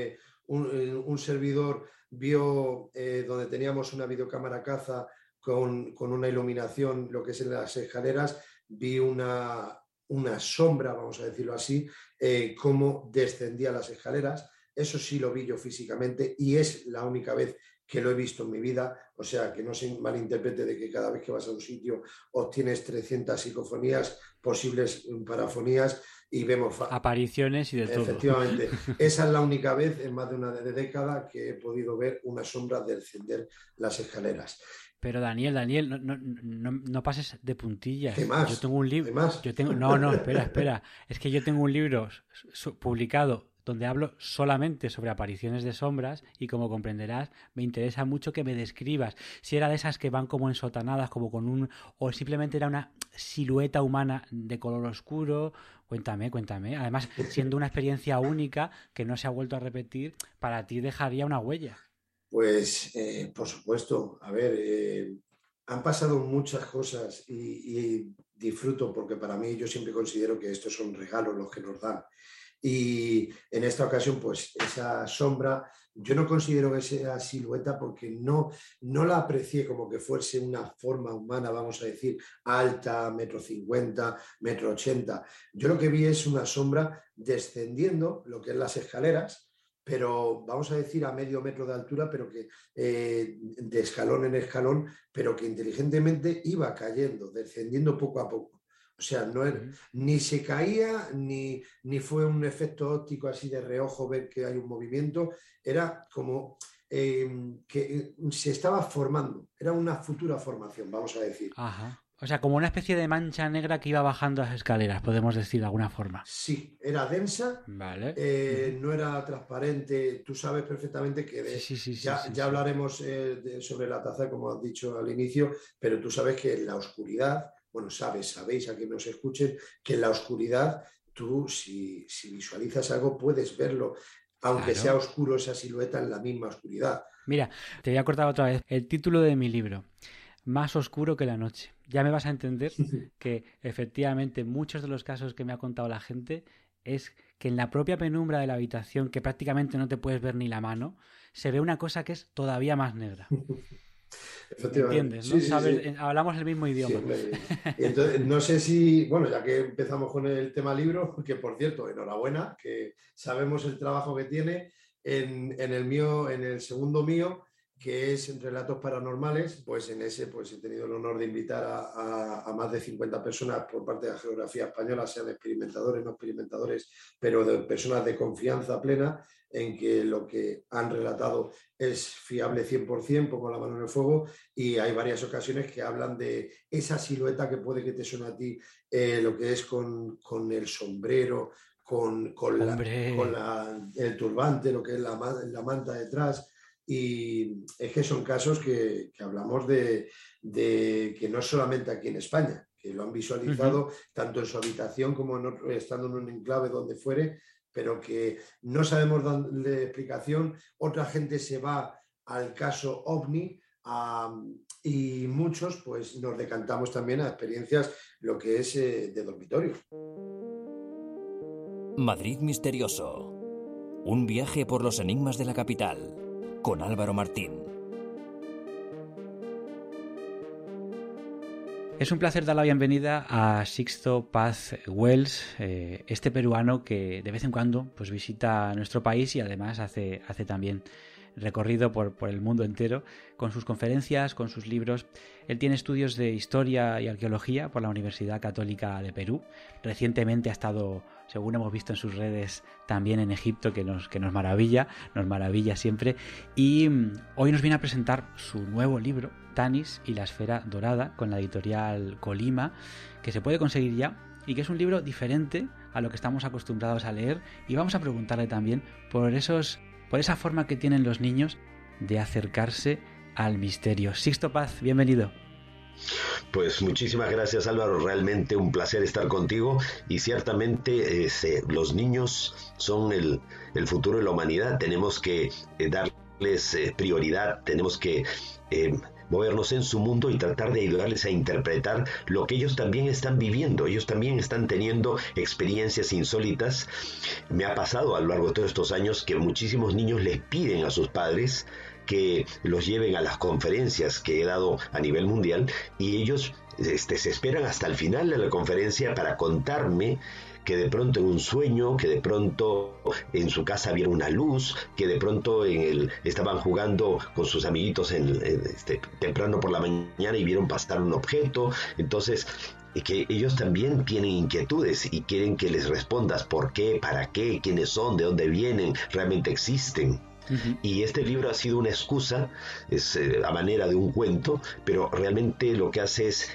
un servidor vio donde teníamos una videocámara caza con una iluminación, lo que es en las escaleras, vi una sombra, vamos a decirlo así, cómo descendía las escaleras. Eso sí lo vi yo físicamente y es la única vez que lo he visto en mi vida. O sea, que no se malinterprete de que cada vez que vas a un sitio obtienes 300 psicofonías, posibles parafonías y vemos apariciones y de todo. Efectivamente, esa es la única vez en más de una década que he podido ver una sombra descender las escaleras. Pero Daniel, no pases de puntillas. ¿Qué más? Yo tengo un libro. Espera. Es que yo tengo un libro publicado donde hablo solamente sobre apariciones de sombras y, como comprenderás, me interesa mucho que me describas si era de esas que van como ensotanadas, como con o simplemente era una silueta humana de color oscuro. Cuéntame. Además, siendo una experiencia única que no se ha vuelto a repetir, para ti dejaría una huella. Pues, por supuesto, a ver, han pasado muchas cosas y disfruto porque para mí yo siempre considero que estos son regalos los que nos dan. Y en esta ocasión, pues esa sombra, yo no considero que sea silueta porque no la aprecié como que fuese una forma humana, vamos a decir, alta, 1,50 m, 1,80 m. Yo lo que vi es una sombra descendiendo lo que es las escaleras, pero vamos a decir a medio metro de altura, pero que de escalón en escalón, pero que inteligentemente iba cayendo, descendiendo poco a poco. O sea, ni se caía, ni fue un efecto óptico así de reojo ver que hay un movimiento. Era como que se estaba formando. Era una futura formación, vamos a decir. Ajá. O sea, como una especie de mancha negra que iba bajando las escaleras, podemos decir de alguna forma. Sí, era densa, vale. No era transparente. Tú sabes perfectamente que ya hablaremos sobre la taza, como has dicho al inicio, pero tú sabes que en la oscuridad, bueno, sabéis a quien nos escuchen, que en la oscuridad tú si visualizas algo puedes verlo aunque sea Claro. oscuro esa silueta en la misma oscuridad. Mira, te voy a cortar otra vez. El título de mi libro, Más oscuro que la noche. Ya me vas a entender que efectivamente muchos de los casos que me ha contado la gente es que en la propia penumbra de la habitación, que prácticamente no te puedes ver ni la mano, se ve una cosa que es todavía más negra. ¿Me Efectivamente, entiendes, sí, no? sí, ¿Sabes? sí. Hablamos el mismo Sí, idioma. hombre. Y entonces, no sé si, bueno, ya que empezamos con el tema libro, que por cierto, enhorabuena, que sabemos el trabajo que tiene. En el mío, en el segundo mío, que es Relatos Paranormales, pues en ese pues he tenido el honor de invitar a más de 50 personas por parte de la geografía española, sean experimentadores, no experimentadores, pero de personas de confianza plena en que lo que han relatado es fiable 100%, pongo la mano en el fuego, y hay varias ocasiones que hablan de esa silueta que puede que te suene a ti, lo que es con el sombrero, Hombre, el turbante, lo que es la manta detrás. Y es que son casos que hablamos de que no es solamente aquí en España, que lo han ujú. visualizado tanto en su habitación como estando en un enclave donde fuere, pero que no sabemos darle explicación. Otra gente se va al caso OVNI, y muchos pues nos decantamos también a experiencias lo que es de dormitorio. Madrid Misterioso. Un viaje por los enigmas de la capital. Con Álvaro Martín. Es un placer dar la bienvenida a Sixto Paz Wells, este peruano que de vez en cuando pues visita nuestro país y además hace también recorrido por el mundo entero con sus conferencias, con sus libros. Él tiene estudios de historia y arqueología por la Universidad Católica de Perú. Recientemente ha estado, según hemos visto en sus redes, también en Egipto, que nos maravilla siempre. Y hoy nos viene a presentar su nuevo libro, Tanis y la esfera dorada, con la editorial Colima, que se puede conseguir ya y que es un libro diferente a lo que estamos acostumbrados a leer, y vamos a preguntarle también por esa forma que tienen los niños de acercarse al misterio. Sixto Paz, bienvenido. Pues muchísimas gracias, Álvaro, realmente un placer estar contigo, y ciertamente los niños son el futuro de la humanidad. Tenemos que darles prioridad, tenemos que movernos en su mundo y tratar de ayudarles a interpretar lo que ellos también están viviendo. Ellos también están teniendo experiencias insólitas. Me ha pasado a lo largo de todos estos años que muchísimos niños les piden a sus padres que los lleven a las conferencias que he dado a nivel mundial, y ellos se esperan hasta el final de la conferencia para contarme que de pronto en un sueño, que de pronto en su casa había una luz, que de pronto estaban jugando con sus amiguitos temprano por la mañana y vieron pasar un objeto. Entonces, que ellos también tienen inquietudes y quieren que les respondas por qué, para qué, quiénes son, de dónde vienen, realmente existen. Uh-huh. Y este libro ha sido una excusa, es a manera de un cuento, pero realmente lo que hace es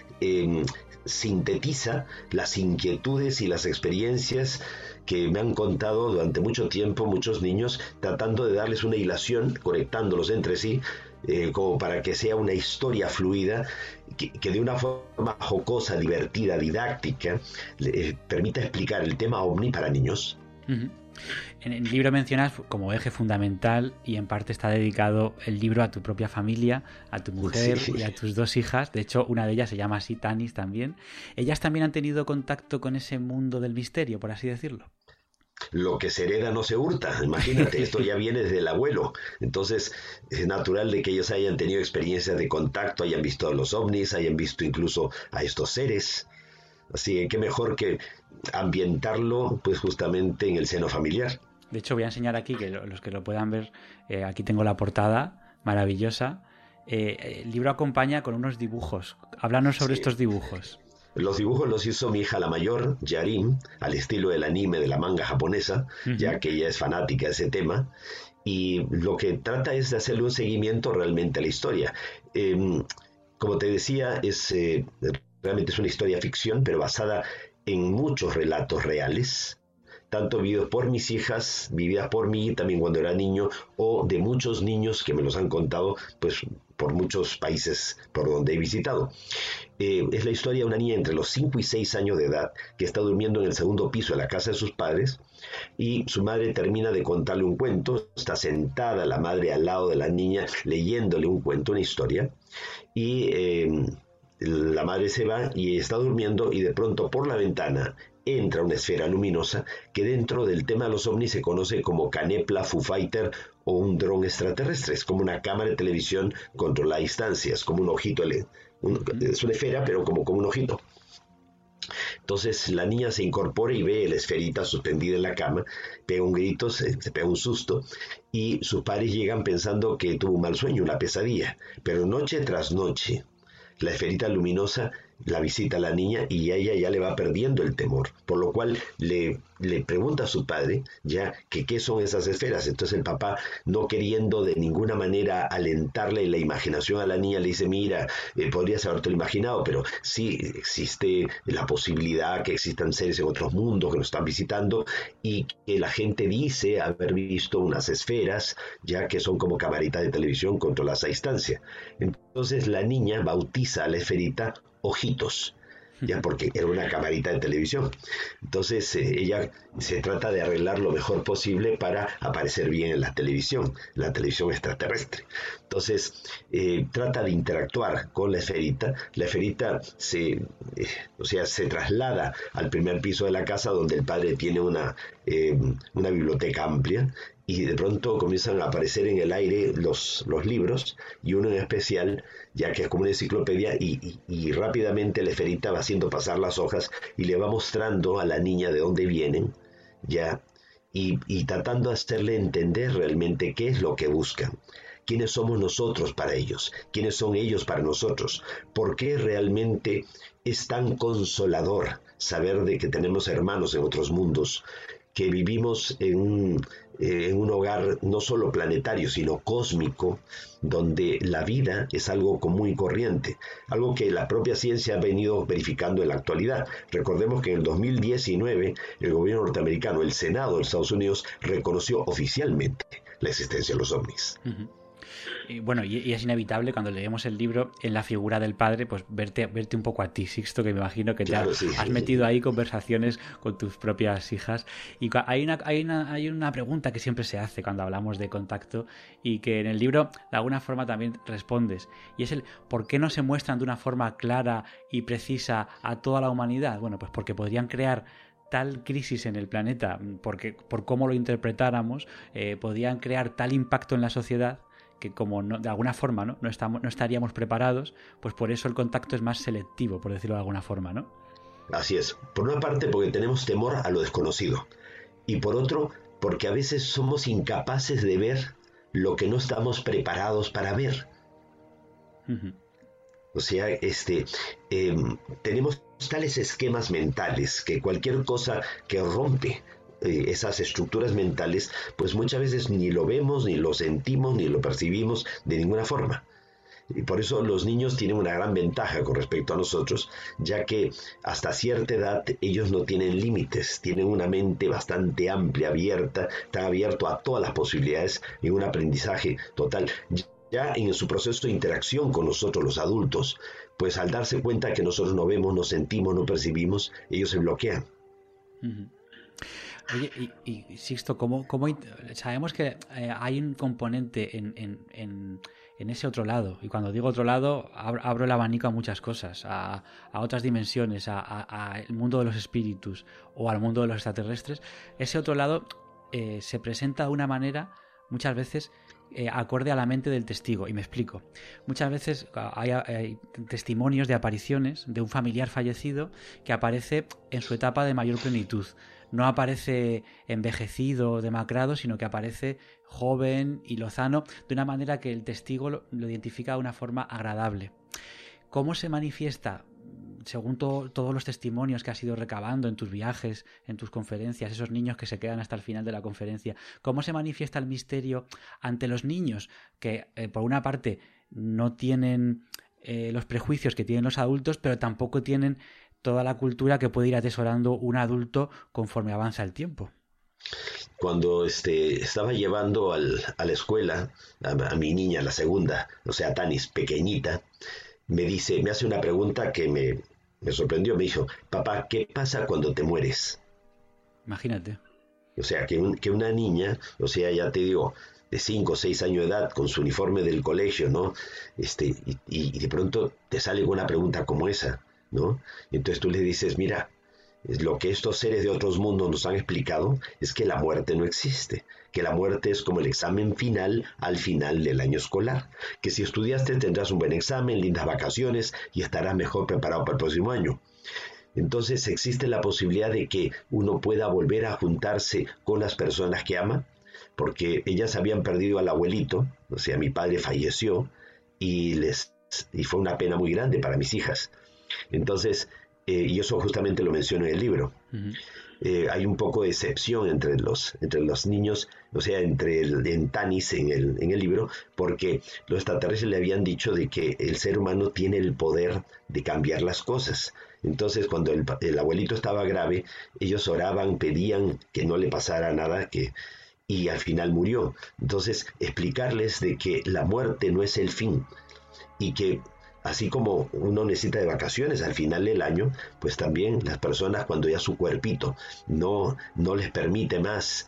sintetiza las inquietudes y las experiencias que me han contado durante mucho tiempo muchos niños, tratando de darles una hilación, conectándolos entre sí, como para que sea una historia fluida, que de una forma jocosa, divertida, didáctica, permita explicar el tema OVNI para niños. Uh-huh. En el libro mencionas como eje fundamental, y en parte está dedicado el libro a tu propia familia, a tu mujer, sí, y a tus dos hijas. De hecho, una de ellas se llama así, Tanis también. ¿Ellas también han tenido contacto con ese mundo del misterio, por así decirlo? Lo que se hereda no se hurta, imagínate, esto ya viene desde el abuelo. Entonces es natural de que ellos hayan tenido experiencias de contacto, hayan visto a los ovnis, hayan visto incluso a estos seres. Así que qué mejor que ambientarlo pues justamente en el seno familiar. De hecho, voy a enseñar aquí, que los que lo puedan ver, aquí tengo la portada maravillosa. El libro acompaña con unos dibujos. Háblanos sobre estos dibujos. Los dibujos los hizo mi hija la mayor, Yarin, al estilo del anime de la manga japonesa, ya que ella es fanática de ese tema, y lo que trata es de hacerle un seguimiento realmente a la historia. Como te decía, realmente es una historia ficción, pero basada en muchos relatos reales, tanto vividos por mis hijas, vividas por mí también cuando era niño, o de muchos niños que me los han contado, pues por muchos países por donde he visitado. Es la historia de una niña entre los 5 y 6 años de edad que está durmiendo en el segundo piso de la casa de sus padres y su madre termina de contarle un cuento, está sentada la madre al lado de la niña leyéndole un cuento, una historia, y la madre se va y está durmiendo y de pronto por la ventana entra una esfera luminosa que dentro del tema de los ovnis se conoce como Canepla Foo Fighter o un dron extraterrestre. Es como una cámara de televisión controlada a distancia, es como un ojito, es una esfera pero como un ojito. Entonces la niña se incorpora y ve la esferita suspendida en la cama, pega un grito, se pega un susto y sus padres llegan pensando que tuvo un mal sueño, una pesadilla, pero noche tras noche la esferita luminosa la visita a la niña y ella ya le va perdiendo el temor, por lo cual le pregunta a su padre ya que qué son esas esferas. Entonces el papá, no queriendo de ninguna manera alentarle la imaginación a la niña, le dice, mira, podrías haberte lo imaginado, pero sí existe la posibilidad que existan seres en otros mundos que nos están visitando y que la gente dice haber visto unas esferas ya que son como camaritas de televisión controladas a distancia. Entonces la niña bautiza a la esferita Ojitos, ya porque era una camarita de televisión. Entonces ella se trata de arreglar lo mejor posible para aparecer bien en la televisión extraterrestre. Entonces trata de interactuar con la esferita. La esferita se traslada al primer piso de la casa donde el padre tiene una biblioteca amplia. Y de pronto comienzan a aparecer en el aire los libros, y uno en especial, ya que es como una enciclopedia, y rápidamente la esferita va haciendo pasar las hojas y le va mostrando a la niña de dónde vienen, ya, y tratando de hacerle entender realmente qué es lo que buscan. ¿Quiénes somos nosotros para ellos? ¿Quiénes son ellos para nosotros? ¿Por qué realmente es tan consolador saber de que tenemos hermanos en otros mundos, que vivimos en un hogar no solo planetario, sino cósmico, donde la vida es algo común y corriente, algo que la propia ciencia ha venido verificando en la actualidad? Recordemos que en el 2019 el gobierno norteamericano, el Senado de Estados Unidos, reconoció oficialmente la existencia de los ovnis. Uh-huh. Y bueno, y es inevitable cuando leemos el libro, en la figura del padre, pues verte un poco a ti, Sixto, que me imagino que claro, te has metido ahí conversaciones con tus propias hijas. Y hay una pregunta que siempre se hace cuando hablamos de contacto y que en el libro de alguna forma también respondes, y es el ¿por qué no se muestran de una forma clara y precisa a toda la humanidad? Bueno, pues porque podrían crear tal crisis en el planeta, porque por cómo lo interpretáramos, podrían crear tal impacto en la sociedad que como no, de alguna forma no estaríamos preparados, pues por eso el contacto es más selectivo, por decirlo de alguna forma, ¿no? Así es. Por una parte porque tenemos temor a lo desconocido, y por otro porque a veces somos incapaces de ver lo que no estamos preparados para ver. Uh-huh. O sea, tenemos tales esquemas mentales que cualquier cosa que rompe esas estructuras mentales, pues muchas veces ni lo vemos, ni lo sentimos, ni lo percibimos de ninguna forma. Y por eso los niños tienen una gran ventaja con respecto a nosotros, ya que hasta cierta edad ellos no tienen límites, tienen una mente bastante amplia, abierta, están abiertos a todas las posibilidades y un aprendizaje total. Ya en su proceso de interacción con nosotros los adultos, pues al darse cuenta que nosotros no vemos, no sentimos, no percibimos, ellos se bloquean. Uh-huh. Oye, y Sixto, ¿cómo sabemos que hay un componente en ese otro lado? Y cuando digo otro lado, abro el abanico a muchas cosas, a otras dimensiones, al mundo de los espíritus o al mundo de los extraterrestres. Ese otro lado se presenta de una manera, muchas veces, acorde a la mente del testigo. Y me explico. Muchas veces hay testimonios de apariciones de un familiar fallecido que aparece en su etapa de mayor plenitud. No aparece envejecido, demacrado, sino que aparece joven y lozano, de una manera que el testigo lo identifica de una forma agradable. ¿Cómo se manifiesta, según todos los testimonios que has ido recabando en tus viajes, en tus conferencias, esos niños que se quedan hasta el final de la conferencia, cómo se manifiesta el misterio ante los niños que, por una parte, no tienen los prejuicios que tienen los adultos, pero tampoco tienen toda la cultura que puede ir atesorando un adulto conforme avanza el tiempo? Cuando estaba llevando a la escuela a mi niña, la segunda, o sea, Tanis, pequeñita, me hace una pregunta que me sorprendió. Me dijo: papá, ¿qué pasa cuando te mueres? Imagínate. O sea, que una niña, o sea, ya te digo, de 5 o 6 años de edad, con su uniforme del colegio, ¿no? Y de pronto te sale con una pregunta como esa, ¿no? Y entonces tú le dices: mira, lo que estos seres de otros mundos nos han explicado es que la muerte no existe, que la muerte es como el examen final al final del año escolar, que si estudiaste tendrás un buen examen, lindas vacaciones y estarás mejor preparado para el próximo año. Entonces existe la posibilidad de que uno pueda volver a juntarse con las personas que ama, porque ellas habían perdido al abuelito, o sea, mi padre falleció y fue una pena muy grande para mis hijas. Entonces, y eso justamente lo menciono en el libro. Ujú. Hay un poco de excepción entre los niños, o sea, en Tanis en el libro, porque los extraterrestres le habían dicho de que el ser humano tiene el poder de cambiar las cosas. Entonces, cuando el abuelito estaba grave, ellos oraban, pedían que no le pasara nada, y al final murió. Entonces, explicarles de que la muerte no es el fin, y que así como uno necesita de vacaciones al final del año, pues también las personas, cuando ya su cuerpito no les permite más,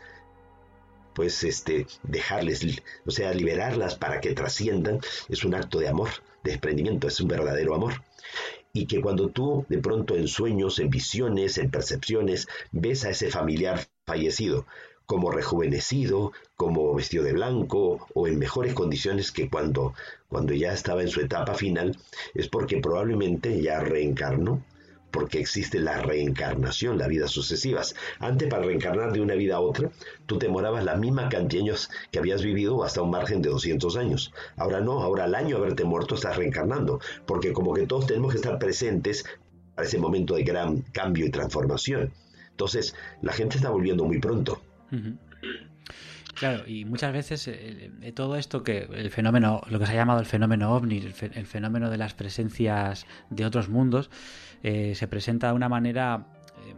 pues dejarles, o sea, liberarlas para que trasciendan, es un acto de amor, de desprendimiento, es un verdadero amor. Y que cuando tú de pronto en sueños, en visiones, en percepciones, ves a ese familiar fallecido como rejuvenecido, como vestido de blanco o en mejores condiciones que cuando ya estaba en su etapa final, es porque probablemente ya reencarnó, porque existe la reencarnación, las vidas sucesivas. Antes, para reencarnar de una vida a otra, tú te demorabas la misma cantidad de años que habías vivido hasta un margen de 200 años. Ahora no, ahora al año de haberte muerto estás reencarnando, porque como que todos tenemos que estar presentes para ese momento de gran cambio y transformación. Entonces, la gente está volviendo muy pronto. Ujú. Claro, y muchas veces todo esto que el fenómeno, lo que se ha llamado el fenómeno ovni, el fenómeno de las presencias de otros mundos, se presenta de una manera,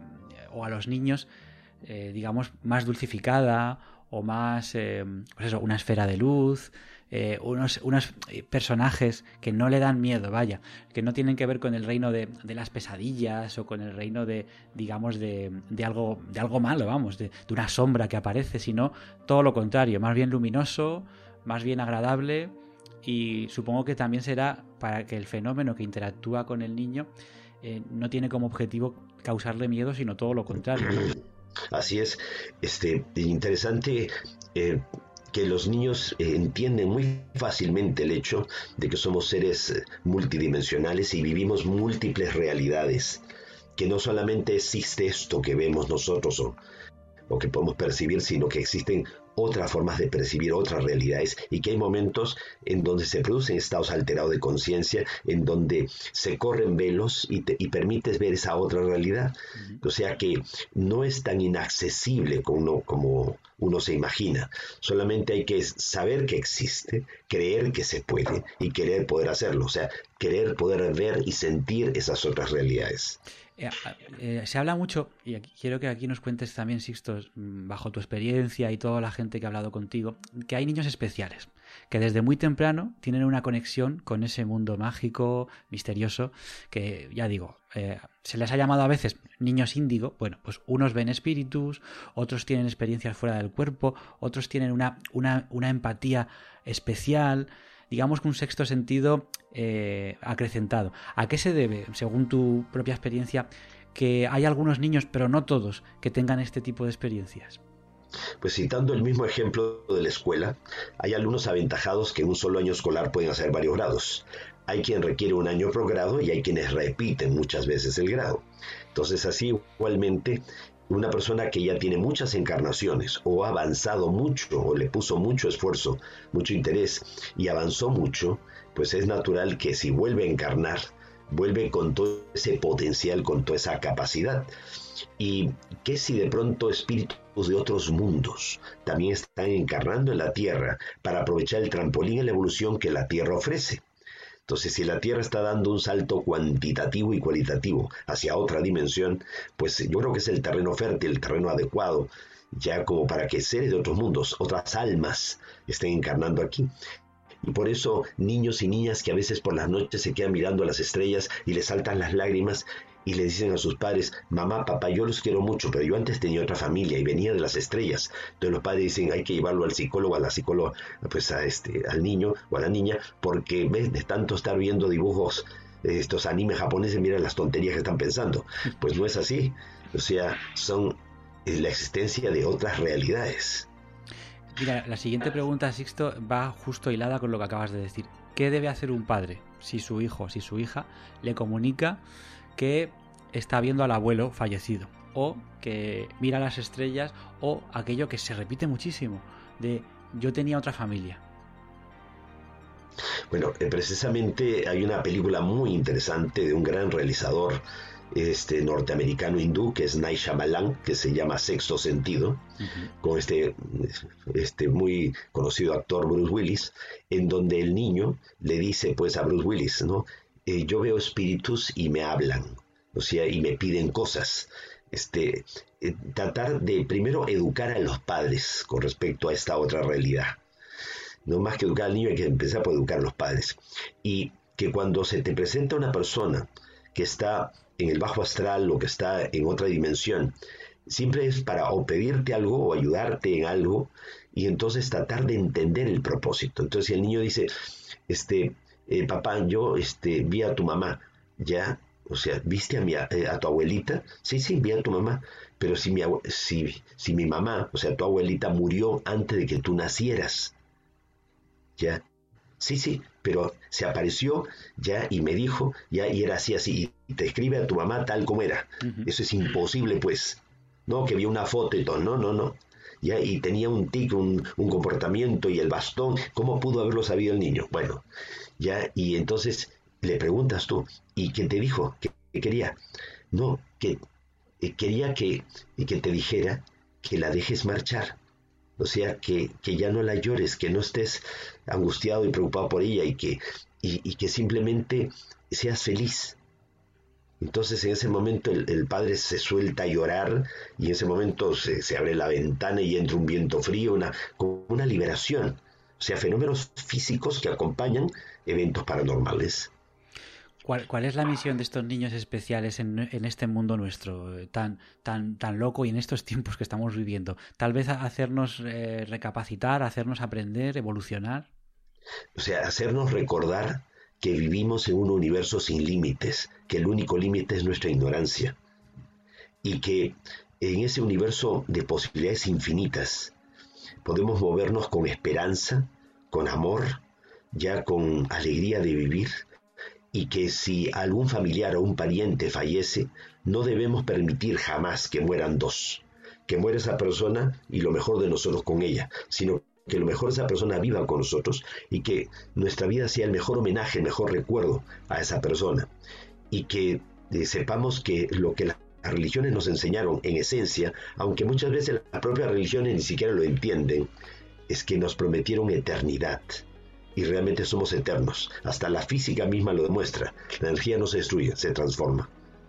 o a los niños, digamos, más dulcificada o más, pues eso, una esfera de luz, unos personajes que no le dan miedo, vaya, que no tienen que ver con el reino de las pesadillas o con el reino de, digamos, de algo malo, vamos, de una sombra que aparece, sino todo lo contrario, más bien luminoso, más bien agradable, y supongo que también será para que el fenómeno que interactúa con el niño no tiene como objetivo causarle miedo, sino todo lo contrario. Así es, interesante que los niños entienden muy fácilmente el hecho de que somos seres multidimensionales y vivimos múltiples realidades, que no solamente existe esto que vemos nosotros o que podemos percibir, sino que existen otras formas de percibir otras realidades y que hay momentos en donde se producen estados alterados de conciencia, en donde se corren velos y permites ver esa otra realidad. O sea que no es tan inaccesible como uno se imagina. Solamente hay que saber que existe, creer que se puede y querer poder hacerlo. O sea, querer poder ver y sentir esas otras realidades. Se habla mucho, y quiero que aquí nos cuentes también, Sixto, bajo tu experiencia y toda la gente que ha hablado contigo, que hay niños especiales, que desde muy temprano tienen una conexión con ese mundo mágico, misterioso, que ya digo, se les ha llamado a veces niños índigo. Bueno, pues unos ven espíritus, otros tienen experiencias fuera del cuerpo, otros tienen una empatía especial, digamos que un sexto sentido acrecentado. ¿A qué se debe, según tu propia experiencia, que hay algunos niños, pero no todos, que tengan este tipo de experiencias? Pues citando el mismo ejemplo de la escuela, hay alumnos aventajados que en un solo año escolar pueden hacer varios grados. Hay quien requiere un año por grado y hay quienes repiten muchas veces el grado. Entonces así igualmente una persona que ya tiene muchas encarnaciones o ha avanzado mucho o le puso mucho esfuerzo, mucho interés y avanzó mucho, pues es natural que si vuelve a encarnar, vuelve con todo ese potencial, con toda esa capacidad. Y que si de pronto espíritus de otros mundos también están encarnando en la Tierra para aprovechar el trampolín en la evolución que la Tierra ofrece. Entonces, si la Tierra está dando un salto cuantitativo y cualitativo hacia otra dimensión, pues yo creo que es el terreno fértil, el terreno adecuado, ya como para que seres de otros mundos, otras almas, estén encarnando aquí. Y por eso niños y niñas que a veces por las noches se quedan mirando a las estrellas y les saltan las lágrimas y le dicen a sus padres: mamá, papá, yo los quiero mucho, pero yo antes tenía otra familia y venía de las estrellas. Entonces los padres dicen: hay que llevarlo al psicólogo, a la psicóloga, pues al niño o a la niña, porque ves, de tanto estar viendo dibujos, estos animes japoneses, mira las tonterías que están pensando. Pues no es así. O sea, son la existencia de otras realidades. Mira, la siguiente pregunta, Sixto, va justo hilada con lo que acabas de decir. ¿Qué debe hacer un padre si su hijo, si su hija le comunica que está viendo al abuelo fallecido, o que mira las estrellas, o aquello que se repite muchísimo, de yo tenía otra familia? Bueno, precisamente hay una película muy interesante de un gran realizador norteamericano hindú, que es Night Shyamalan, que se llama Sexto Sentido, con este muy conocido actor Bruce Willis, en donde el niño le dice pues a Bruce Willis, ¿no? Yo veo espíritus y me hablan, o sea, y me piden cosas. Tratar de primero educar a los padres con respecto a esta otra realidad. No más que educar al niño, hay que empezar por educar a los padres. Y que cuando se te presenta una persona que está en el bajo astral o que está en otra dimensión, siempre es para o pedirte algo o ayudarte en algo, y entonces tratar de entender el propósito. Entonces si el niño dice, papá, yo vi a tu mamá, ya, o sea, ¿viste a tu abuelita? Sí, vi a tu mamá, pero si mi mamá, o sea, tu abuelita murió antes de que tú nacieras, ya, sí, pero se apareció ya y me dijo, ya, y era así, y te escribe a tu mamá tal como era. Eso es imposible, pues, no, que vio una foto y todo, no, ya, y tenía un tic, un comportamiento, y el bastón, ¿cómo pudo haberlo sabido el niño? Bueno, ya, y entonces le preguntas tú, ¿y qué te dijo? ¿Qué quería? No, que quería que te dijera que la dejes marchar. O sea, que ya no la llores, que no estés angustiado y preocupado por ella, y que simplemente seas feliz. Entonces en ese momento el padre se suelta a llorar, y en ese momento se abre la ventana y entra un viento frío, como una liberación. O sea, fenómenos físicos que acompañan eventos paranormales. ¿Cuál es la misión de estos niños especiales en este mundo nuestro tan loco y en estos tiempos que estamos viviendo? Tal vez hacernos recapacitar, hacernos aprender, evolucionar. O sea, hacernos recordar que vivimos en un universo sin límites, que el único límite es nuestra ignorancia, y que en ese universo de posibilidades infinitas podemos movernos con esperanza, con amor, ya con alegría de vivir, y que si algún familiar o un pariente fallece, no debemos permitir jamás que mueran dos, que muera esa persona y lo mejor de nosotros con ella, sino que lo mejor de esa persona viva con nosotros, y que nuestra vida sea el mejor homenaje, el mejor recuerdo a esa persona, y que sepamos que lo que las religiones nos enseñaron en esencia, aunque muchas veces las propias religiones ni siquiera lo entienden, es que nos prometieron eternidad. Y realmente somos eternos. Hasta la física misma lo demuestra. La energía no se destruye, se transforma.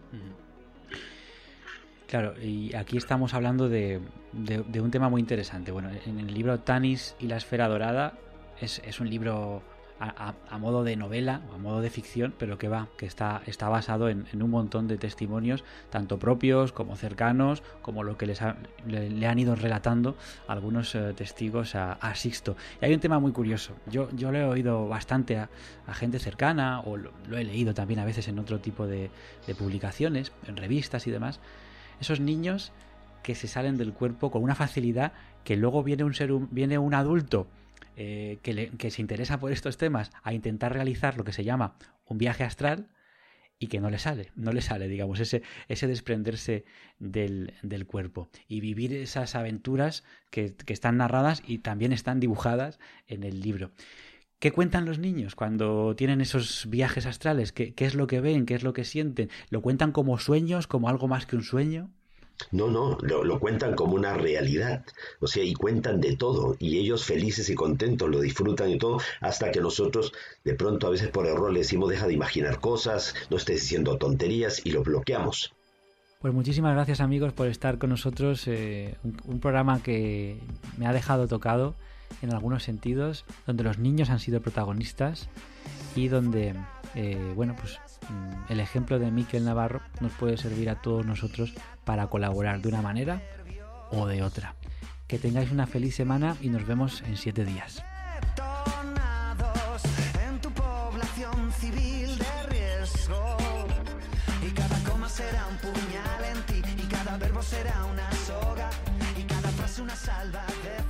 Claro, y aquí estamos hablando de un tema muy interesante. Bueno, en el libro Tanis y la esfera dorada es un libro a modo de novela o a modo de ficción, pero que está basado en un montón de testimonios, tanto propios como cercanos, como lo que le han ido relatando algunos testigos a Sixto. Y hay un tema muy curioso. Yo lo he oído bastante a gente cercana, o lo he leído también a veces en otro tipo de publicaciones, en revistas y demás. Esos niños que se salen del cuerpo con una facilidad, que luego viene un adulto que se interesa por estos temas a intentar realizar lo que se llama un viaje astral, y que no le sale, digamos, ese desprenderse del cuerpo y vivir esas aventuras que están narradas y también están dibujadas en el libro. ¿Qué cuentan los niños cuando tienen esos viajes astrales? ¿Qué es lo que ven? ¿Qué es lo que sienten? ¿Lo cuentan como sueños, como algo más que un sueño? No, no, lo cuentan como una realidad, o sea, y cuentan de todo, y ellos felices y contentos lo disfrutan y todo, hasta que nosotros de pronto a veces por error le decimos deja de imaginar cosas, no estés diciendo tonterías y lo bloqueamos. Pues muchísimas gracias, amigos, por estar con nosotros, un programa que me ha dejado tocado en algunos sentidos, donde los niños han sido protagonistas y donde, el ejemplo de Mikel Navarro nos puede servir a todos nosotros para colaborar de una manera o de otra. Que tengáis una feliz semana y nos vemos en 7 días. En tu población civil de riesgo, y cada coma será un puñal en ti, y cada verbo será una soga, y cada frase una salva de